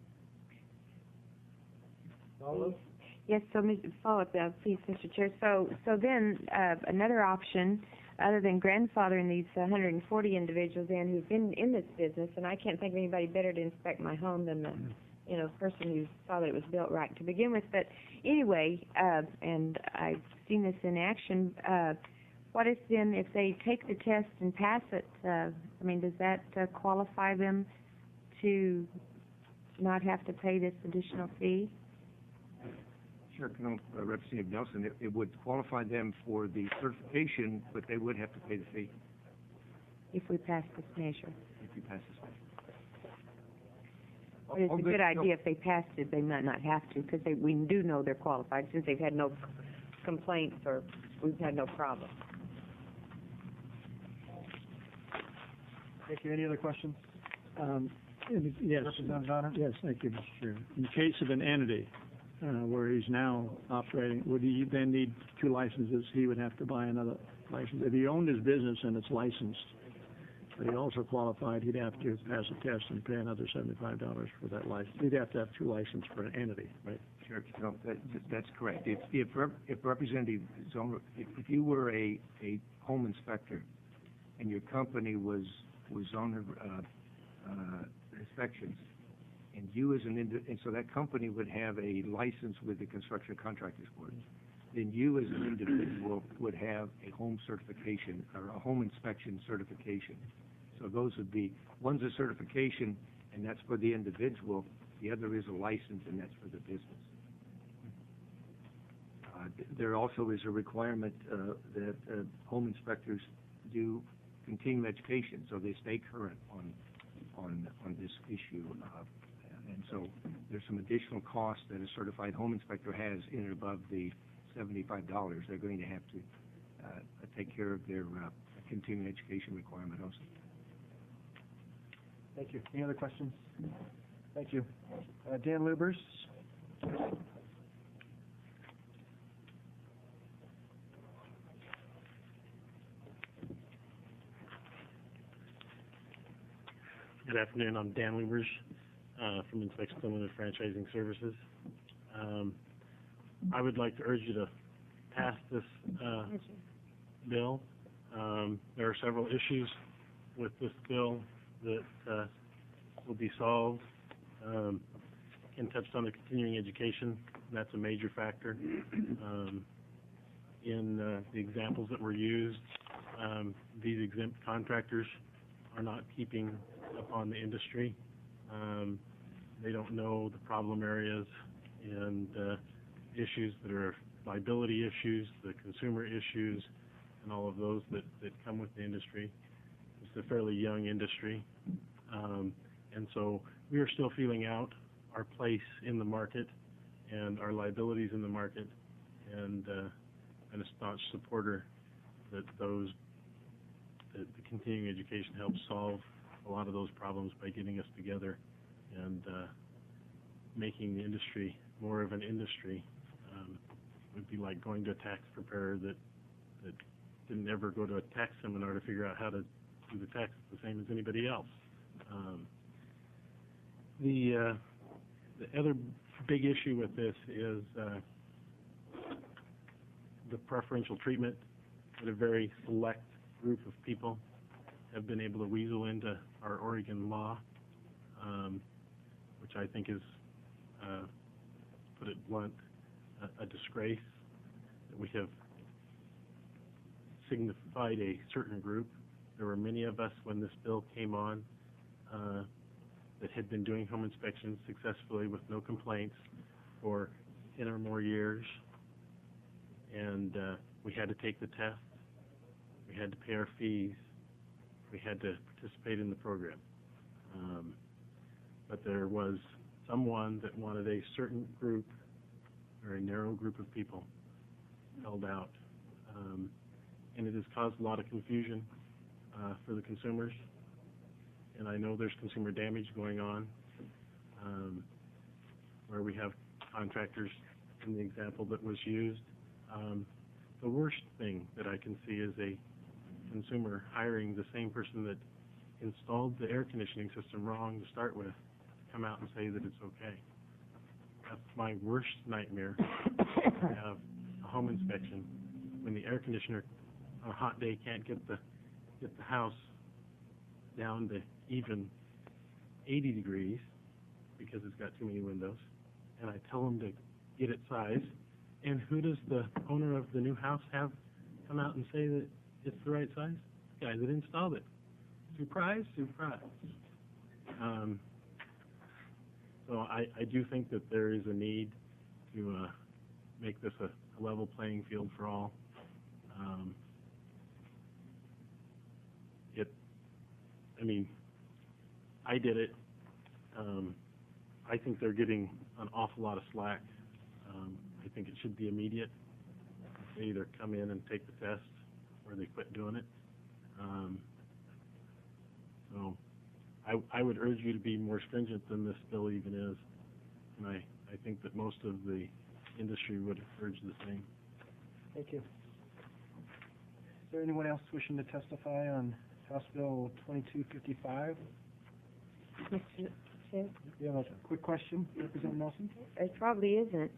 Yes, so, Miz follow up, uh, please, Mister Chair. So, so then, uh, another option, other than grandfathering these one hundred forty individuals in who've been in this business, and I can't think of anybody better to inspect my home than the, you know, person who saw that it was built right to begin with. But anyway, uh, and I've seen this in action, uh, what if then, if they take the test and pass it, uh, I mean, does that uh, qualify them to not have to pay this additional fee? Sure, Colonel, uh, Representative Nelson, it, it would qualify them for the certification, but they would have to pay the fee If we pass this measure. if you pass this measure. But it's All a good- good no, idea if they passed it, they might not have to, because they, we do know they're qualified, since they've had no complaints or we've had no problem. Thank you. Any other questions? Um, in- Yes. Representative Donner? Yes, thank you, Mister Chairman. In the case of an entity, uh, where he's now operating, would he then need two licenses? He would have to buy another license. If he owned his business and it's licensed, but he also qualified, he'd have to pass a test and pay another seventy-five dollars for that license. He'd have to have two licenses for an entity, right? Sure, no, that, that's correct. If, if, rep- if Representative Zomer, if, if you were a, a home inspector and your company was, was on the, uh, uh, inspections, and you as an indi- and so that company would have a license with the Construction Contractors Board, then you as an individual would have a home certification, or a home inspection certification. So those would be, one's a certification, and that's for the individual, the other is a license, and that's for the business. Uh, th- There also is a requirement uh, that uh, home inspectors do continuing education, so they stay current on, on, on this issue. Uh, And so there's some additional costs that a certified home inspector has in and above the seventy-five dollars. They're going to have to uh, take care of their uh, continuing education requirement also. Thank you. Any other questions? Thank you. Uh, Dan Lubers? Good afternoon. I'm Dan Lubers uh, from Inspection Limited Franchising Services. Um, I would like to urge you to pass this uh, bill. Um, there are several issues with this bill that uh, will be solved. Um, Ken touched on the continuing education. That's a major factor. Um, in uh, the examples that were used, um, these exempt contractors are not keeping up on the industry. Um, they don't know the problem areas and uh, issues that are liability issues, the consumer issues, and all of those that, that come with the industry. It's a fairly young industry. Um, and so we are still feeling out our place in the market and our liabilities in the market, and uh, I'm a staunch supporter that those that the continuing education helps solve a lot of those problems by getting us together and uh, making the industry more of an industry. Um, it would be like going to a tax preparer that that didn't ever go to a tax seminar to figure out how to do the taxes the same as anybody else. Um, the uh, the other big issue with this is uh, the preferential treatment that a very select group of people have been able to weasel into our Oregon law, um, which I think is, uh, put it blunt, a, a disgrace that we have signified a certain group. There were many of us when this bill came on uh, that had been doing home inspections successfully with no complaints for ten or more years, and uh, we had to take the test, we had to pay our fees, we had to participate in the program. Um, but there was someone that wanted a certain group, or a narrow group of people, held out. Um, and it has caused a lot of confusion uh, for the consumers. And I know there's consumer damage going on, um, where we have contractors in the example that was used. Um, the worst thing that I can see is a consumer hiring the same person that installed the air conditioning system wrong to start with, come out and say that it's okay. That's my worst nightmare, to have a home inspection when the air conditioner on a hot day can't get the get the house down to even eighty degrees because it's got too many windows, and I tell them to get it sized, and who does the owner of the new house have come out and say that it's the right size? The guy that installed it. Surprise, surprise. Um, so I, I do think that there is a need to uh, make this a, a level playing field for all. Um, it, I mean, I did it. Um, I think they're getting an awful lot of slack. Um, I think it should be immediate. They either come in and take the test, or they quit doing it. Um, so I I, I would urge you to be more stringent than this bill even is. And I, I think that most of the industry would urge the same. Thank you. Is there anyone else wishing to testify on House Bill twenty-two fifty-five? Mister Chair? You have a quick question, Representative Nelson? It probably isn't.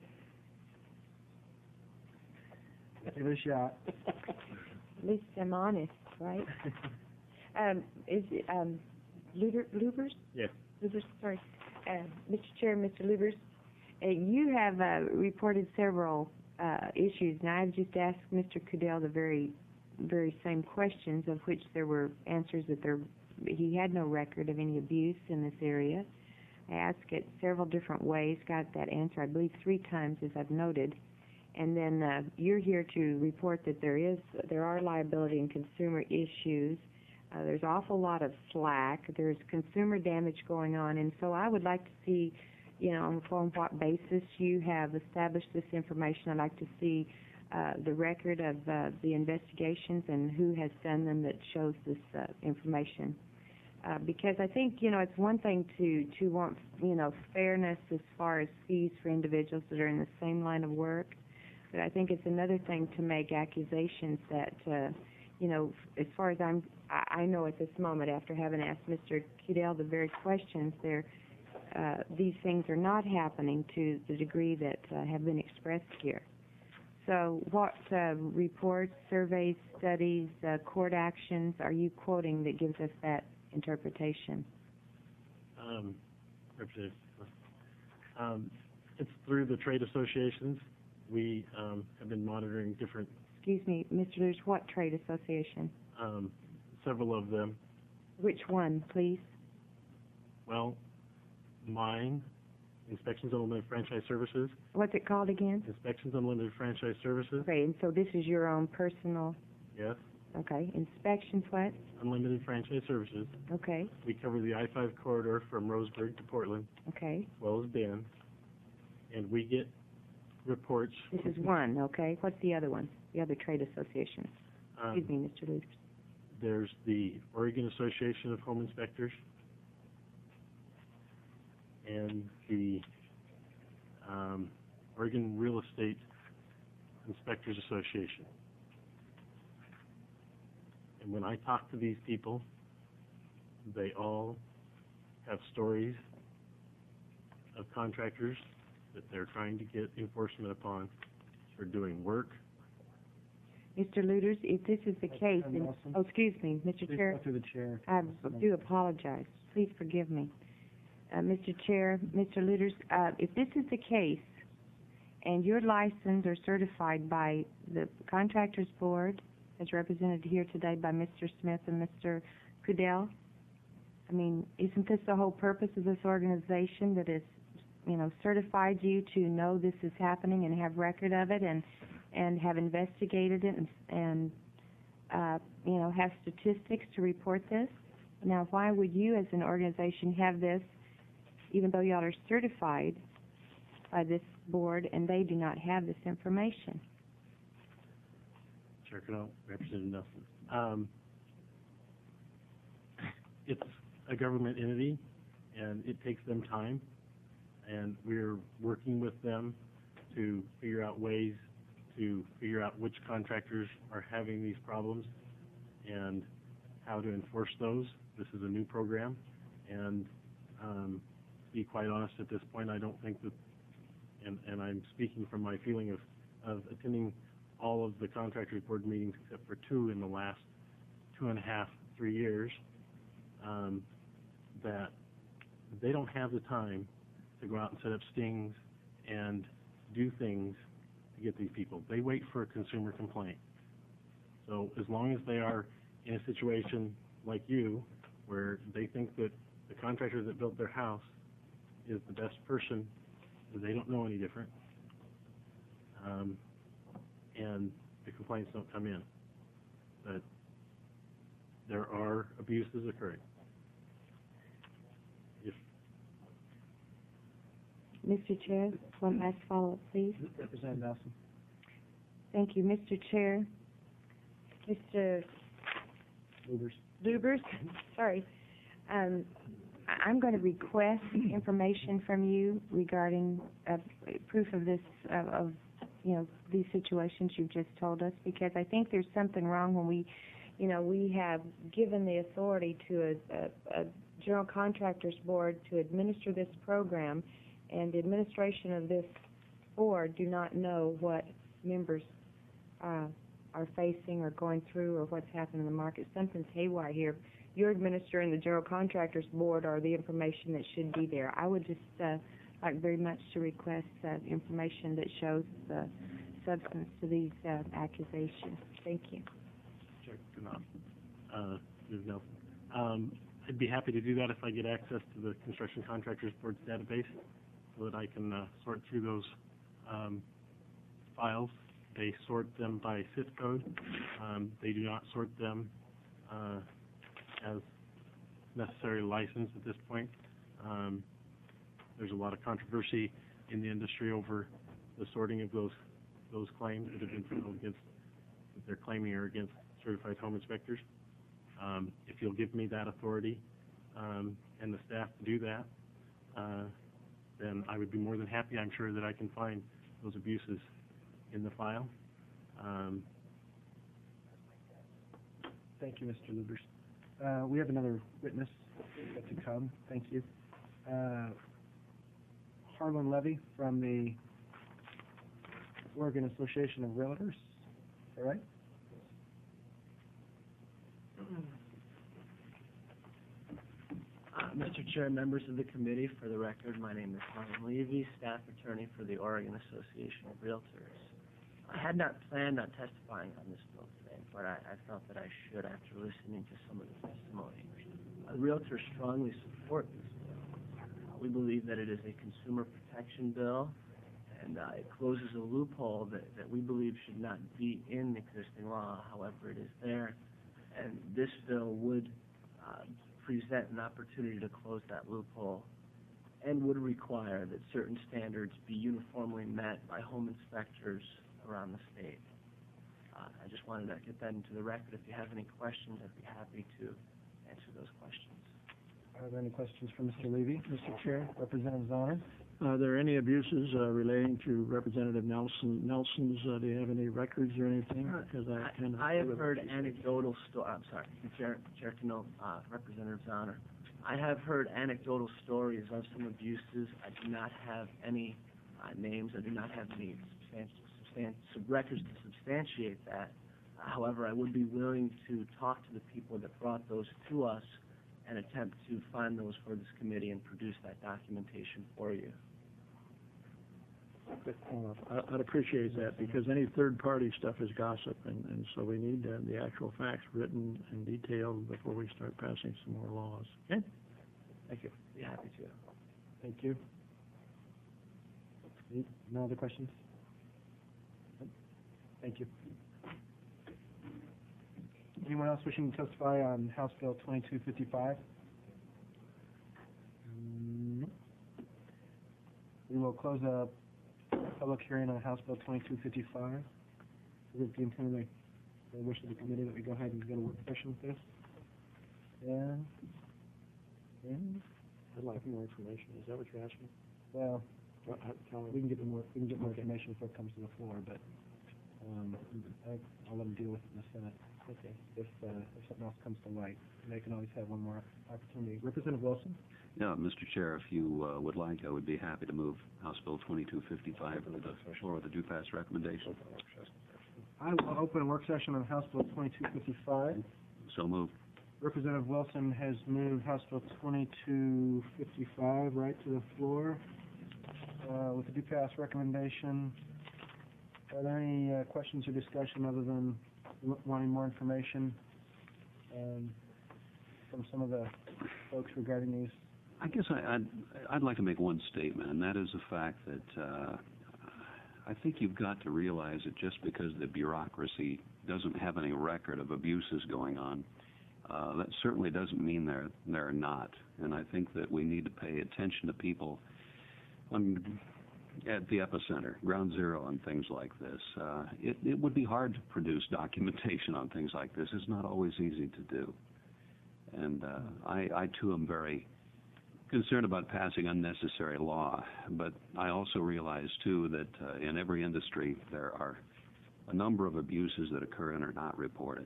Give it a shot. At least I'm honest, right? Um, is it, um, Luber, Lubers? Yes. Lubers, sorry. Uh, Mister Chair, Mister Lubers, uh, you have, uh, reported several, uh, issues, and I've just asked Mister Cadell the very, very same questions, of which there were answers that there, he had no record of any abuse in this area. I asked it several different ways, got that answer, I believe, three times, as I've noted. And then, uh, you're here to report that there is, there are liability and consumer issues. Uh, there's awful lot of slack. There's consumer damage going on, and so I would like to see, you know, on what basis you have established this information. I'd like to see uh, the record of uh, the investigations and who has done them that shows this uh, information. Uh, because I think, you know, it's one thing to, to want, you know, fairness as far as fees for individuals that are in the same line of work, but I think it's another thing to make accusations that, uh, you know, as far as I'm, I, I know at this moment, after having asked Mister Cadell the very questions, there, uh, these things are not happening to the degree that uh, have been expressed here. So what uh, reports, surveys, studies, uh, court actions are you quoting that gives us that interpretation? Um, Representative, um, it's through the trade associations. We um, have been monitoring different, Excuse me, Mister Lewis, what trade association? um, several of them. Which one, please? Well, mine, Inspections Unlimited Franchise Services. What's it called again? Inspections Unlimited Franchise Services. Okay, and so this is your own personal, Yes. okay, inspections what? Unlimited Franchise Services. Okay, We cover the I five corridor from Roseburg to Portland, okay. as well as Bend. And we get reports. This is one, okay. What's the other one? The other trade association? Um, Excuse me, Mister Lewis. There's the Oregon Association of Home Inspectors and the um, Oregon Real Estate Inspectors Association. And when I talk to these people, they all have stories of contractors that they're trying to get enforcement upon for doing work. Mister Luters, if this is the case, and, Nelson. oh, excuse me, Mister Please Chair, go through the chair. I do apologize. Please forgive me. Uh, Mister Chair, Mister Luters, uh, if this is the case, and you're licensed or certified by the Contractors Board, as represented here today by Mister Smith and Mister Cadell, I mean, isn't this the whole purpose of this organization, that is, you know, certified you to know this is happening and have record of it and and have investigated it and, and uh, you know, have statistics to report this? Now, why would you as an organization have this, even though y'all are certified by this board and they do not have this information? Chair Cadell, Representative Nelson. Um, it's a government entity, and it takes them time, and we're working with them to figure out ways to figure out which contractors are having these problems and how to enforce those. This is a new program, and um, to be quite honest, at this point, I don't think that, and, and I'm speaking from my feeling of, of attending all of the contractors board meetings except for two in the last two and a half, three years, um, that they don't have the time to go out and set up stings and do things to get these people. They wait for a consumer complaint. So as long as they are in a situation like you, where they think that the contractor that built their house is the best person, they don't know any different, um, and the complaints don't come in. But there are abuses occurring. If Mister Chair, one last follow-up, please. Representative Nelson. Thank you, Mister Chair. Mister Lubers. Lubers, sorry. Um, I- I'm going to request information from you regarding uh, proof of this, of, of, you know, these situations you've just told us, because I think there's something wrong when we, you know, we have given the authority to a, a, a general contractors board to administer this program, and the administration of this board do not know what members uh, are facing or going through or what's happening in the market. Something's haywire here. You're administering the general contractors board or the information that should be there. I would just uh, like very much to request uh, information that shows the substance to these uh, accusations. Thank you. Chair Knapp, uh, Miz Nelson. Um, I'd be happy to do that if I get access to the Construction Contractors Board's database so that I can uh, sort through those um, files. They sort them by zip code. Um, they do not sort them uh, as necessary license at this point. Um, there's a lot of controversy in the industry over the sorting of those those claims that have been filed against, that they're claiming are against certified home inspectors. Um, if you'll give me that authority um, and the staff to do that, uh, then I would be more than happy. I'm sure that I can find those abuses in the file. Um, Thank you, Mister Lubers. Uh, we have another witness yet to come. Thank you. Uh, Harlan Levy from the Oregon Association of Realtors. All right? Uh, Mister Chair, members of the committee, for the record, my name is Harlan Levy, staff attorney for the Oregon Association of Realtors. I had not planned on testifying on this bill today, but I, I felt that I should after listening to some of the testimony. Uh, realtors strongly support this bill. Uh, we believe that it is a consumer protection bill, and uh, it closes a loophole that, that we believe should not be in the existing law. However, it is there, and this bill would uh, present an opportunity to close that loophole and would require that certain standards be uniformly met by home inspectors around the state. Uh, I just wanted to get that into the record. If you have any questions, I'd be happy to answer those questions. Are there any questions for Mister Levy? Mister Chair, Representative Zahner? are there any abuses uh, relating to Representative Nelson, Nelson's, uh, do you have any records or anything? Because I kind of... I have heard anecdotal sto- I'm sorry, Chair, Chair Cano, uh, Representative Zahner. I have heard anecdotal stories of some abuses. I do not have any uh, names. I do not have any substantial, substan- records to substantiate that. Uh, however, I would be willing to talk to the people that brought those to us and attempt to find those for this committee and produce that documentation for you. Uh, I- I'd appreciate that, because any third-party stuff is gossip, and, and so we need uh, the actual facts written and detailed before we start passing some more laws. Okay? Thank you. Be happy to. Thank you. No other questions? Thank you. Anyone else wishing to testify on House Bill twenty-two fifty-five? Mm, no. We will close a public hearing on House Bill twenty-two fifty-five. Is it the intent of the, the wish of the committee that we go ahead and get a work session with this? And, and, I'd like more information. Is that what you're asking? well, What, how, tell me. we can get more, we can get more information before it comes to the floor, but, um, I, I'll let them deal with it in the Senate. Okay. If, uh, if something else comes to light, they can always have one more opportunity. Representative Wilson? Yeah, Mister Chair, if you uh, would like, I would be happy to move House Bill twenty-two fifty-five to the floor with a do pass recommendation. I will open a work session on House Bill twenty-two fifty-five. So moved. Representative Wilson has moved House Bill twenty-two fifty-five right to the floor, uh, with a do pass recommendation. Are there any, uh, questions or discussion other than w- wanting more information, um, from some of the folks regarding these? I guess I, I'd, I'd like to make one statement, and that is the fact that uh, I think you've got to realize that just because the bureaucracy doesn't have any record of abuses going on, uh, that certainly doesn't mean they're, they're not. And I think that we need to pay attention to people on, at the epicenter, ground zero on things like this. Uh, it, it would be hard to produce documentation on things like this. It's not always easy to do. And uh, I, I too am very concerned about passing unnecessary law, but I also realize too that uh, in every industry there are a number of abuses that occur and are not reported.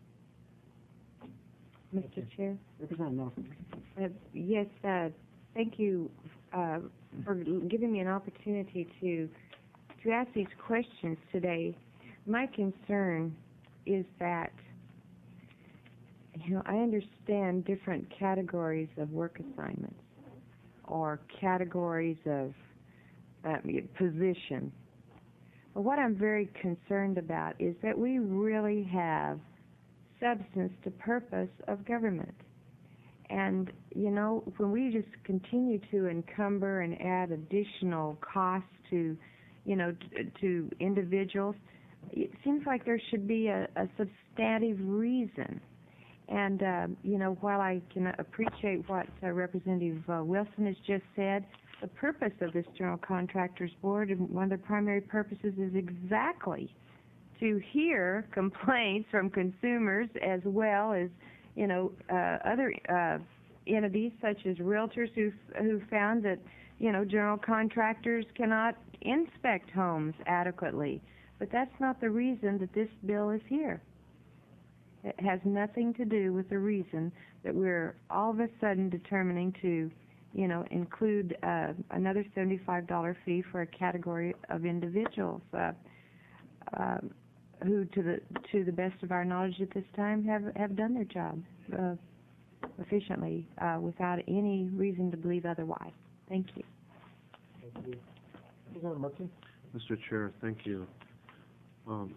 Mister Chair? Representative Nelson. Uh, yes, uh, thank you, uh, for giving me an opportunity to, to ask these questions today. My concern is that, you know, I understand different categories of work assignments or categories of uh, position. But what I'm very concerned about is that we really have substance to purpose of government. And, you know, when we just continue to encumber and add additional costs to, you know, t- to individuals, it seems like there should be a, a substantive reason. And, uh, you know, while I can appreciate what uh, Representative uh, Wilson has just said, the purpose of this General Contractors Board, and one of the primary purposes is exactly to hear complaints from consumers as well as, you know, uh, other uh, entities such as realtors who who found that, you know, general contractors cannot inspect homes adequately. But that's not the reason that this bill is here. It has nothing to do with the reason that we're all of a sudden determining to, you know, include uh, another seventy-five dollar fee for a category of individuals uh, uh, who, to the to the best of our knowledge at this time, have have done their job uh, efficiently uh, without any reason to believe otherwise. Thank you. Thank you. Representative Merkley. Mister Chair, thank you. Um,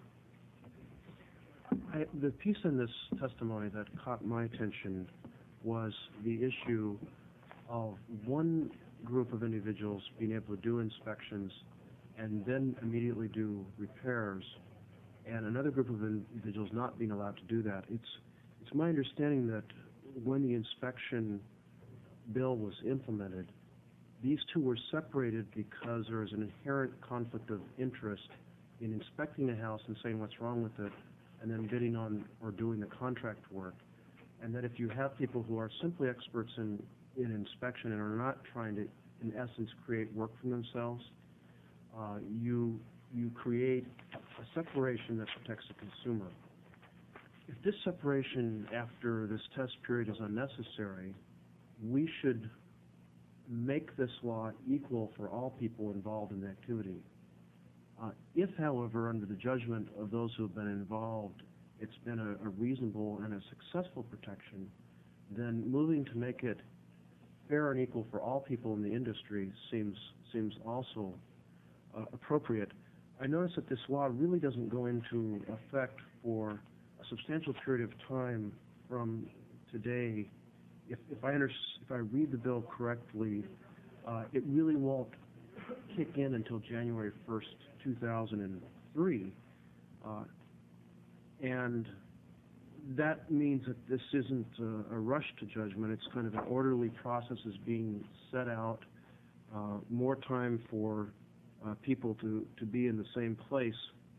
I, the piece in this testimony that caught my attention was the issue of one group of individuals being able to do inspections and then immediately do repairs, and another group of individuals not being allowed to do that. It's it's my understanding that when the inspection bill was implemented, these two were separated because there is an inherent conflict of interest in inspecting a house and saying what's wrong with it, and then bidding on or doing the contract work. And that if you have people who are simply experts in, in inspection and are not trying to, in essence, create work for themselves, uh, you, you create a separation that protects the consumer. If this separation after this test period is unnecessary, we should make this law equal for all people involved in the activity. Uh, if, however, under the judgment of those who have been involved, it's been a, a reasonable and a successful protection, then moving to make it fair and equal for all people in the industry seems seems also uh, appropriate. I notice that this law really doesn't go into effect for a substantial period of time from today. If, if I under, if I read the bill correctly, uh, it really won't kick in until January first, two thousand three, uh, and that means that this isn't a, a rush to judgment. It's kind of an orderly process is being set out, uh, more time for uh, people to, to be in the same place.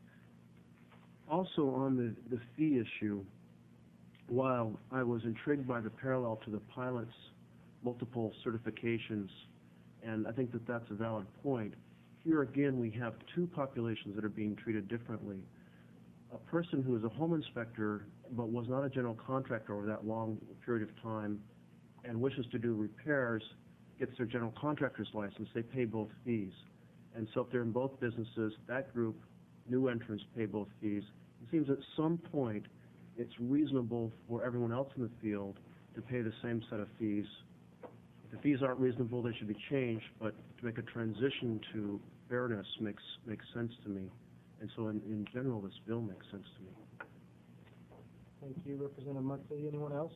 Also on the, the fee issue, while I was intrigued by the parallel to the pilot's multiple certifications, and I think that that's a valid point, here again we have two populations that are being treated differently. A person who is a home inspector but was not a general contractor over that long period of time and wishes to do repairs gets their general contractor's license. They pay both fees. And so if they're in both businesses, that group, new entrants, pay both fees. It seems at some point it's reasonable for everyone else in the field to pay the same set of fees. If the fees aren't reasonable, they should be changed, but to make a transition to fairness makes makes sense to me. And so in, in general, this bill makes sense to me. Thank you, Representative Merkley. Anyone else?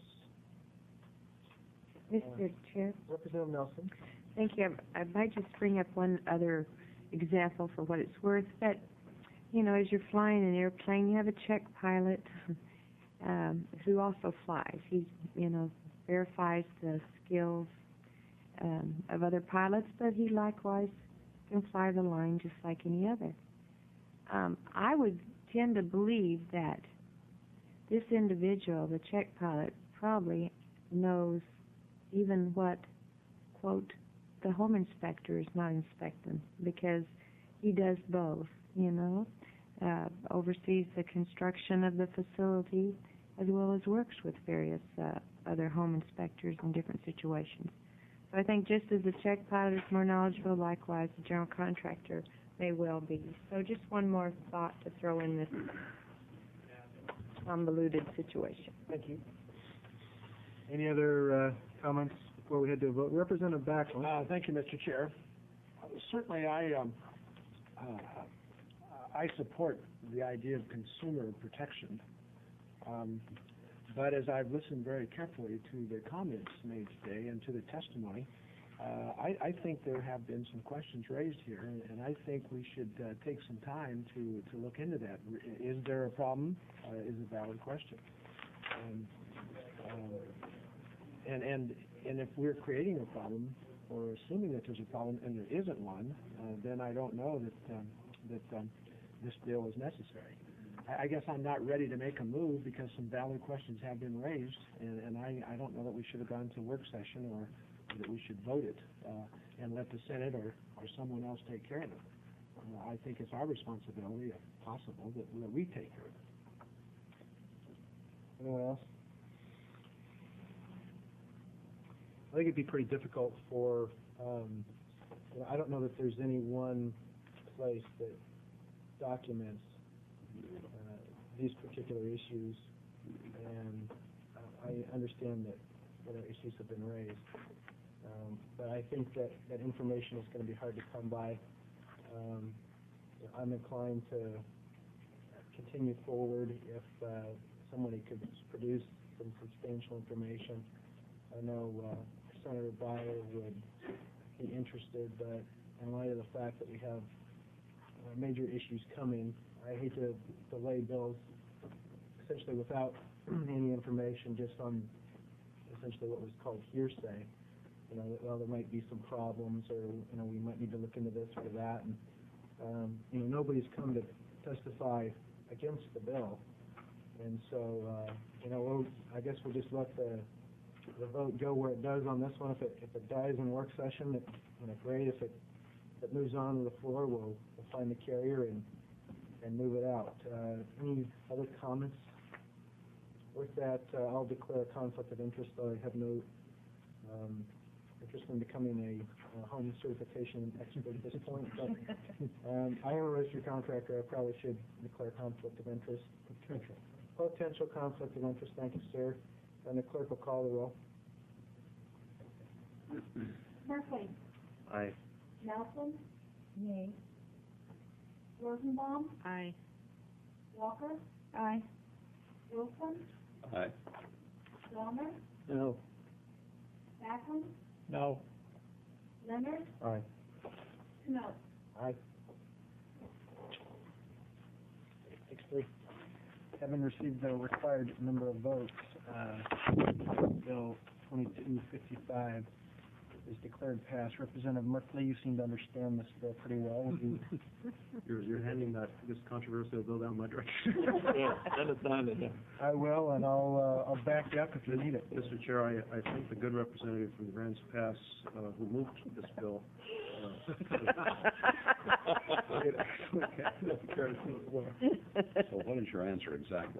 Mister Chair? Representative Nelson. Thank you. I, I might just bring up one other example for what it's worth. That, you know, as you're flying an airplane, you have a check pilot um, who also flies. He, you know, verifies the skills um, of other pilots, but he likewise can fly the line just like any other. Um, I would tend to believe that this individual, the check pilot, probably knows even what, quote, the home inspector is not inspecting, because he does both, you know, uh, oversees the construction of the facility as well as works with various uh, other home inspectors in different situations. So I think just as the check pilot is more knowledgeable, likewise the general contractor may well be. So just one more thought to throw in this convoluted situation. Thank you. Any other uh, comments before we head to a vote? Representative Backlund. Uh, thank you, Mister Chair. Uh, Certainly, I, um, uh, I support the idea of consumer protection. Um, but as I've listened very carefully to the comments made today and to the testimony, uh, I, I think there have been some questions raised here, and, and I think we should uh, take some time to, to look into that. Is there a problem? Uh, is a valid question. Um, uh, and, and, and if we're creating a problem, or assuming that there's a problem and there isn't one, uh, then I don't know that, um, that um, this bill is necessary. I, I guess I'm not ready to make a move because some valid questions have been raised, and, and I, I don't know that we should have gone to work session or that we should vote it uh, and let the Senate or, or someone else take care of it. Uh, I think it's our responsibility, if possible, that, that we take care of it. Anyone else? I think it'd be pretty difficult for, um, you know, I don't know that there's any one place that documents uh, these particular issues, and uh, I understand that other issues have been raised. Um, but I think that, that information is going to be hard to come by. Um, you know, I'm inclined to continue forward if uh, somebody could produce some substantial information. I know uh, Senator Breyer would be interested, but in light of the fact that we have uh, major issues coming, I hate to delay bills essentially without any information, just on essentially what was called hearsay. You know, that, well, there might be some problems, or, you know, we might need to look into this or that. And, um, you know, nobody's come to testify against the bill. And so, uh, you know, we'll, I guess we'll just let the, the vote go where it does on this one. If it, if it dies in work session, it, you know, great. If it, if it moves on to the floor, we'll, we'll find the carrier and, and move it out. Uh, any other comments? With that, uh, I'll declare a conflict of interest, though I have no um, interest in becoming a uh, home certification expert at this point. But um, I am a registered contractor. I probably should declare conflict of interest. Potential. Potential conflict of interest. Thank you, sir. And the clerk will call the roll. Merkley, Aye. Nelson, Yay. Rosenbaum, Aye. Walker, Aye. Wilson, Aye. Dormer, No. Backlund, No. Leonard, Aye. Knopf. Aye. Six three. Having received the required number of votes, uh, Bill twenty-two fifty-five is declared passed. Representative Merkley, you seem to understand this bill pretty well. Would you- You're, you're handing that, this controversial bill down my direction. Send it down to him. I will, and I'll, uh, I'll back you up if you need it. Mister Chair, I, I think the good representative from the Grants Pass, uh, who moved this bill, uh, So what is your answer exactly?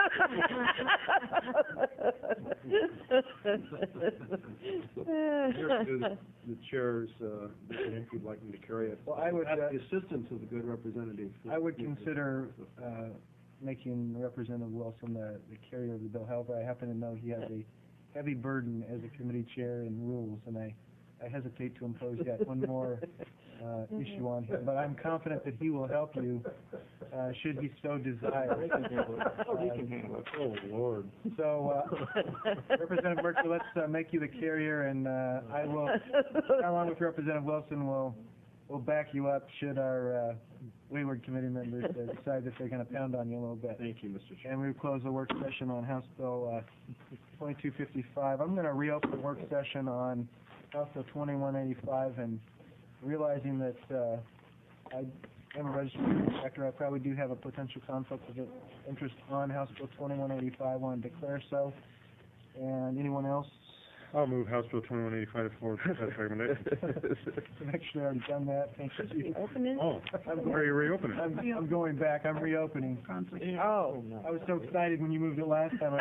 Here to the the chair's, uh, if you'd like me to carry it. Well, I would, Ask uh, the assistance of the good representative. I would consider, uh, making Representative Wilson the, the carrier of the bill. However, I happen to know he has a heavy burden as a committee chair and rules, and I, I hesitate to impose yet one more, uh, issue on him. But I'm confident that he will help you, uh, should he so desire. He can handle it. Oh, he can handle it. Oh, Lord. So, uh, Representative Merkley, let's, uh, make you the carrier, and, uh, I will, along with Representative Wilson, will, will back you up should our, uh, wayward committee members uh, decide that they're gonna pound on you a little bit. Thank you, Mister Chair. And we close the work session on House Bill, uh, twenty-two fifty-five. I'm gonna reopen the work session on House Bill twenty-one eighty-five, and realizing that, uh, I am a registered contractor, I probably do have a potential conflict of interest on House Bill twenty-one eighty-five. I want to declare so. And anyone else? I'll move House Bill twenty-one eighty-five forward for such recommendation. I've actually already done that, thank you. Open it? Oh, why are you reopening? I'm, I'm going back, I'm reopening. Oh. I was so excited when you moved it last time.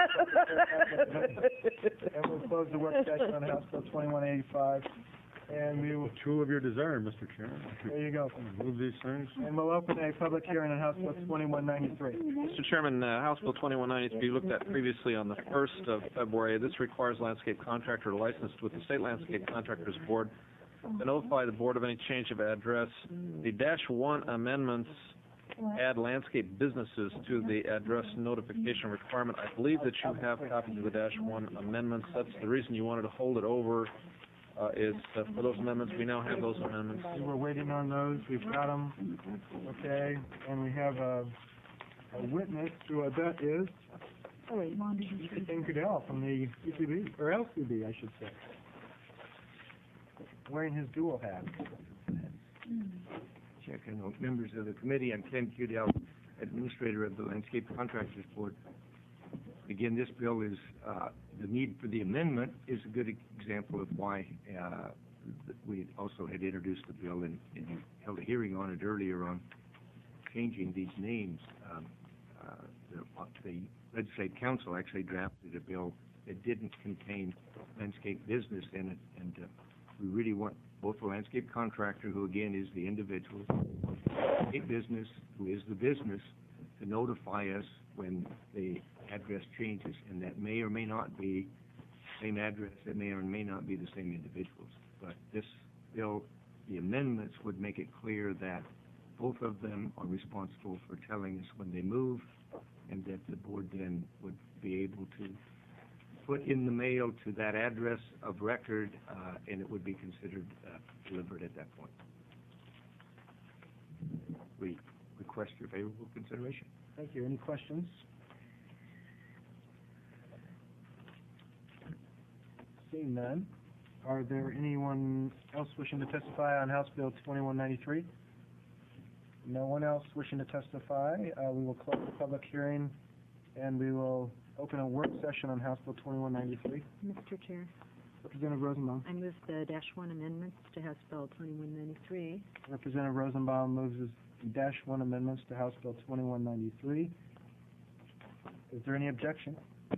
And we'll close the work session on House Bill twenty-one eighty-five. And we will, Tool of your desire, Mister Chair. there you go. Move these things. And we'll open a public hearing on House Bill twenty-one ninety-three. Mister Chairman, uh, House Bill twenty-one ninety-three looked at previously on the first of February. This requires landscape contractor licensed with the State Landscape Contractors Board to notify the board of any change of address. The dash one amendments add landscape businesses to the address notification requirement. I believe that you have copies of the dash one amendments. That's the reason you wanted to hold it over, uh, is uh, for those amendments. We now have those amendments. We were waiting on those, we've got them, okay, and we have a, a witness who I bet is Ken Goodell from the U C B, or L C B, I should say, wearing his dual hat. Chair Kennel, members of the committee, I'm Ken Cudell, Administrator of the Landscape Contractors Board. Again, this bill is, uh, the need for the amendment is a good example of why uh, we also had introduced the bill and, and held a hearing on it earlier on changing these names. Um, uh, the, the legislative council actually drafted a bill that didn't contain landscape business in it, and uh, we really want both the landscape contractor, who again is the individual, a business, who is the business, to notify us when the address changes, and that may or may not be the same address, that may or may not be the same individuals. But this bill, the amendments would make it clear that both of them are responsible for telling us when they move, and that the board then would be able to put in the mail to that address of record, uh, and it would be considered uh, delivered at that point. We request your favorable consideration. Thank you. Any questions? Seeing none, are there anyone else wishing to testify on House Bill twenty-one ninety-three? No one else wishing to testify. Uh, we will close the public hearing, and we will open a work session on House Bill twenty-one ninety-three. Mister Chair, Representative Rosenbaum. I move the dash one amendments to House Bill twenty-one ninety-three. Representative Rosenbaum moves the dash one amendments to House Bill twenty-one ninety-three. Is there any objection?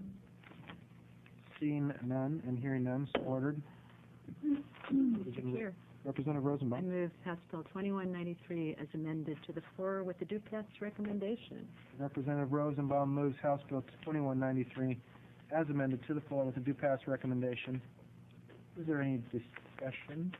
Seeing none and hearing none, so ordered. Mister Chair, Representative I Rosenbaum. move House Bill twenty-one ninety-three as amended to the floor with the due pass recommendation. Representative Rosenbaum moves House Bill twenty-one ninety-three as amended to the floor with a due pass recommendation. Is there any discussion?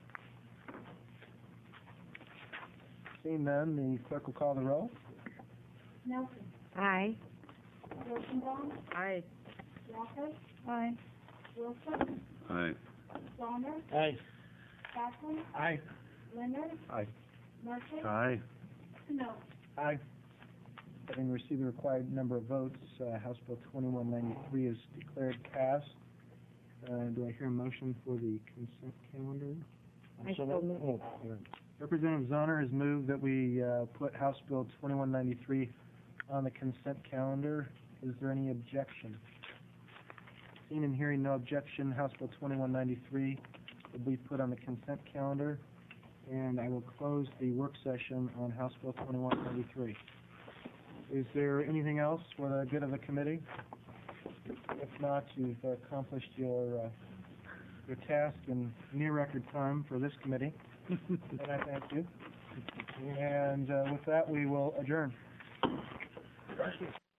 Seeing none, the clerk will call the roll. Nelson. Aye. Rosenbaum. Aye. Walker. Aye. Wilson. Aye. Palmer. Aye. Capson. Aye. Leonard. Aye. Murphy. Aye. Canoa. Aye. Having received the required number of votes, uh, House Bill twenty-one ninety-three is declared passed. Uh, do I hear a motion for the consent calendar? I so move. Representative Zoner has moved that we uh, put House Bill twenty-one ninety-three on the consent calendar. Is there any objection? Seeing and hearing no objection, House Bill twenty-one ninety-three will be put on the consent calendar, and I will close the work session on House Bill twenty-one ninety-three. Is there anything else for the good of the committee? If not, you've accomplished your uh, your task in near record time for this committee, and I thank you. And uh, with that, we will adjourn.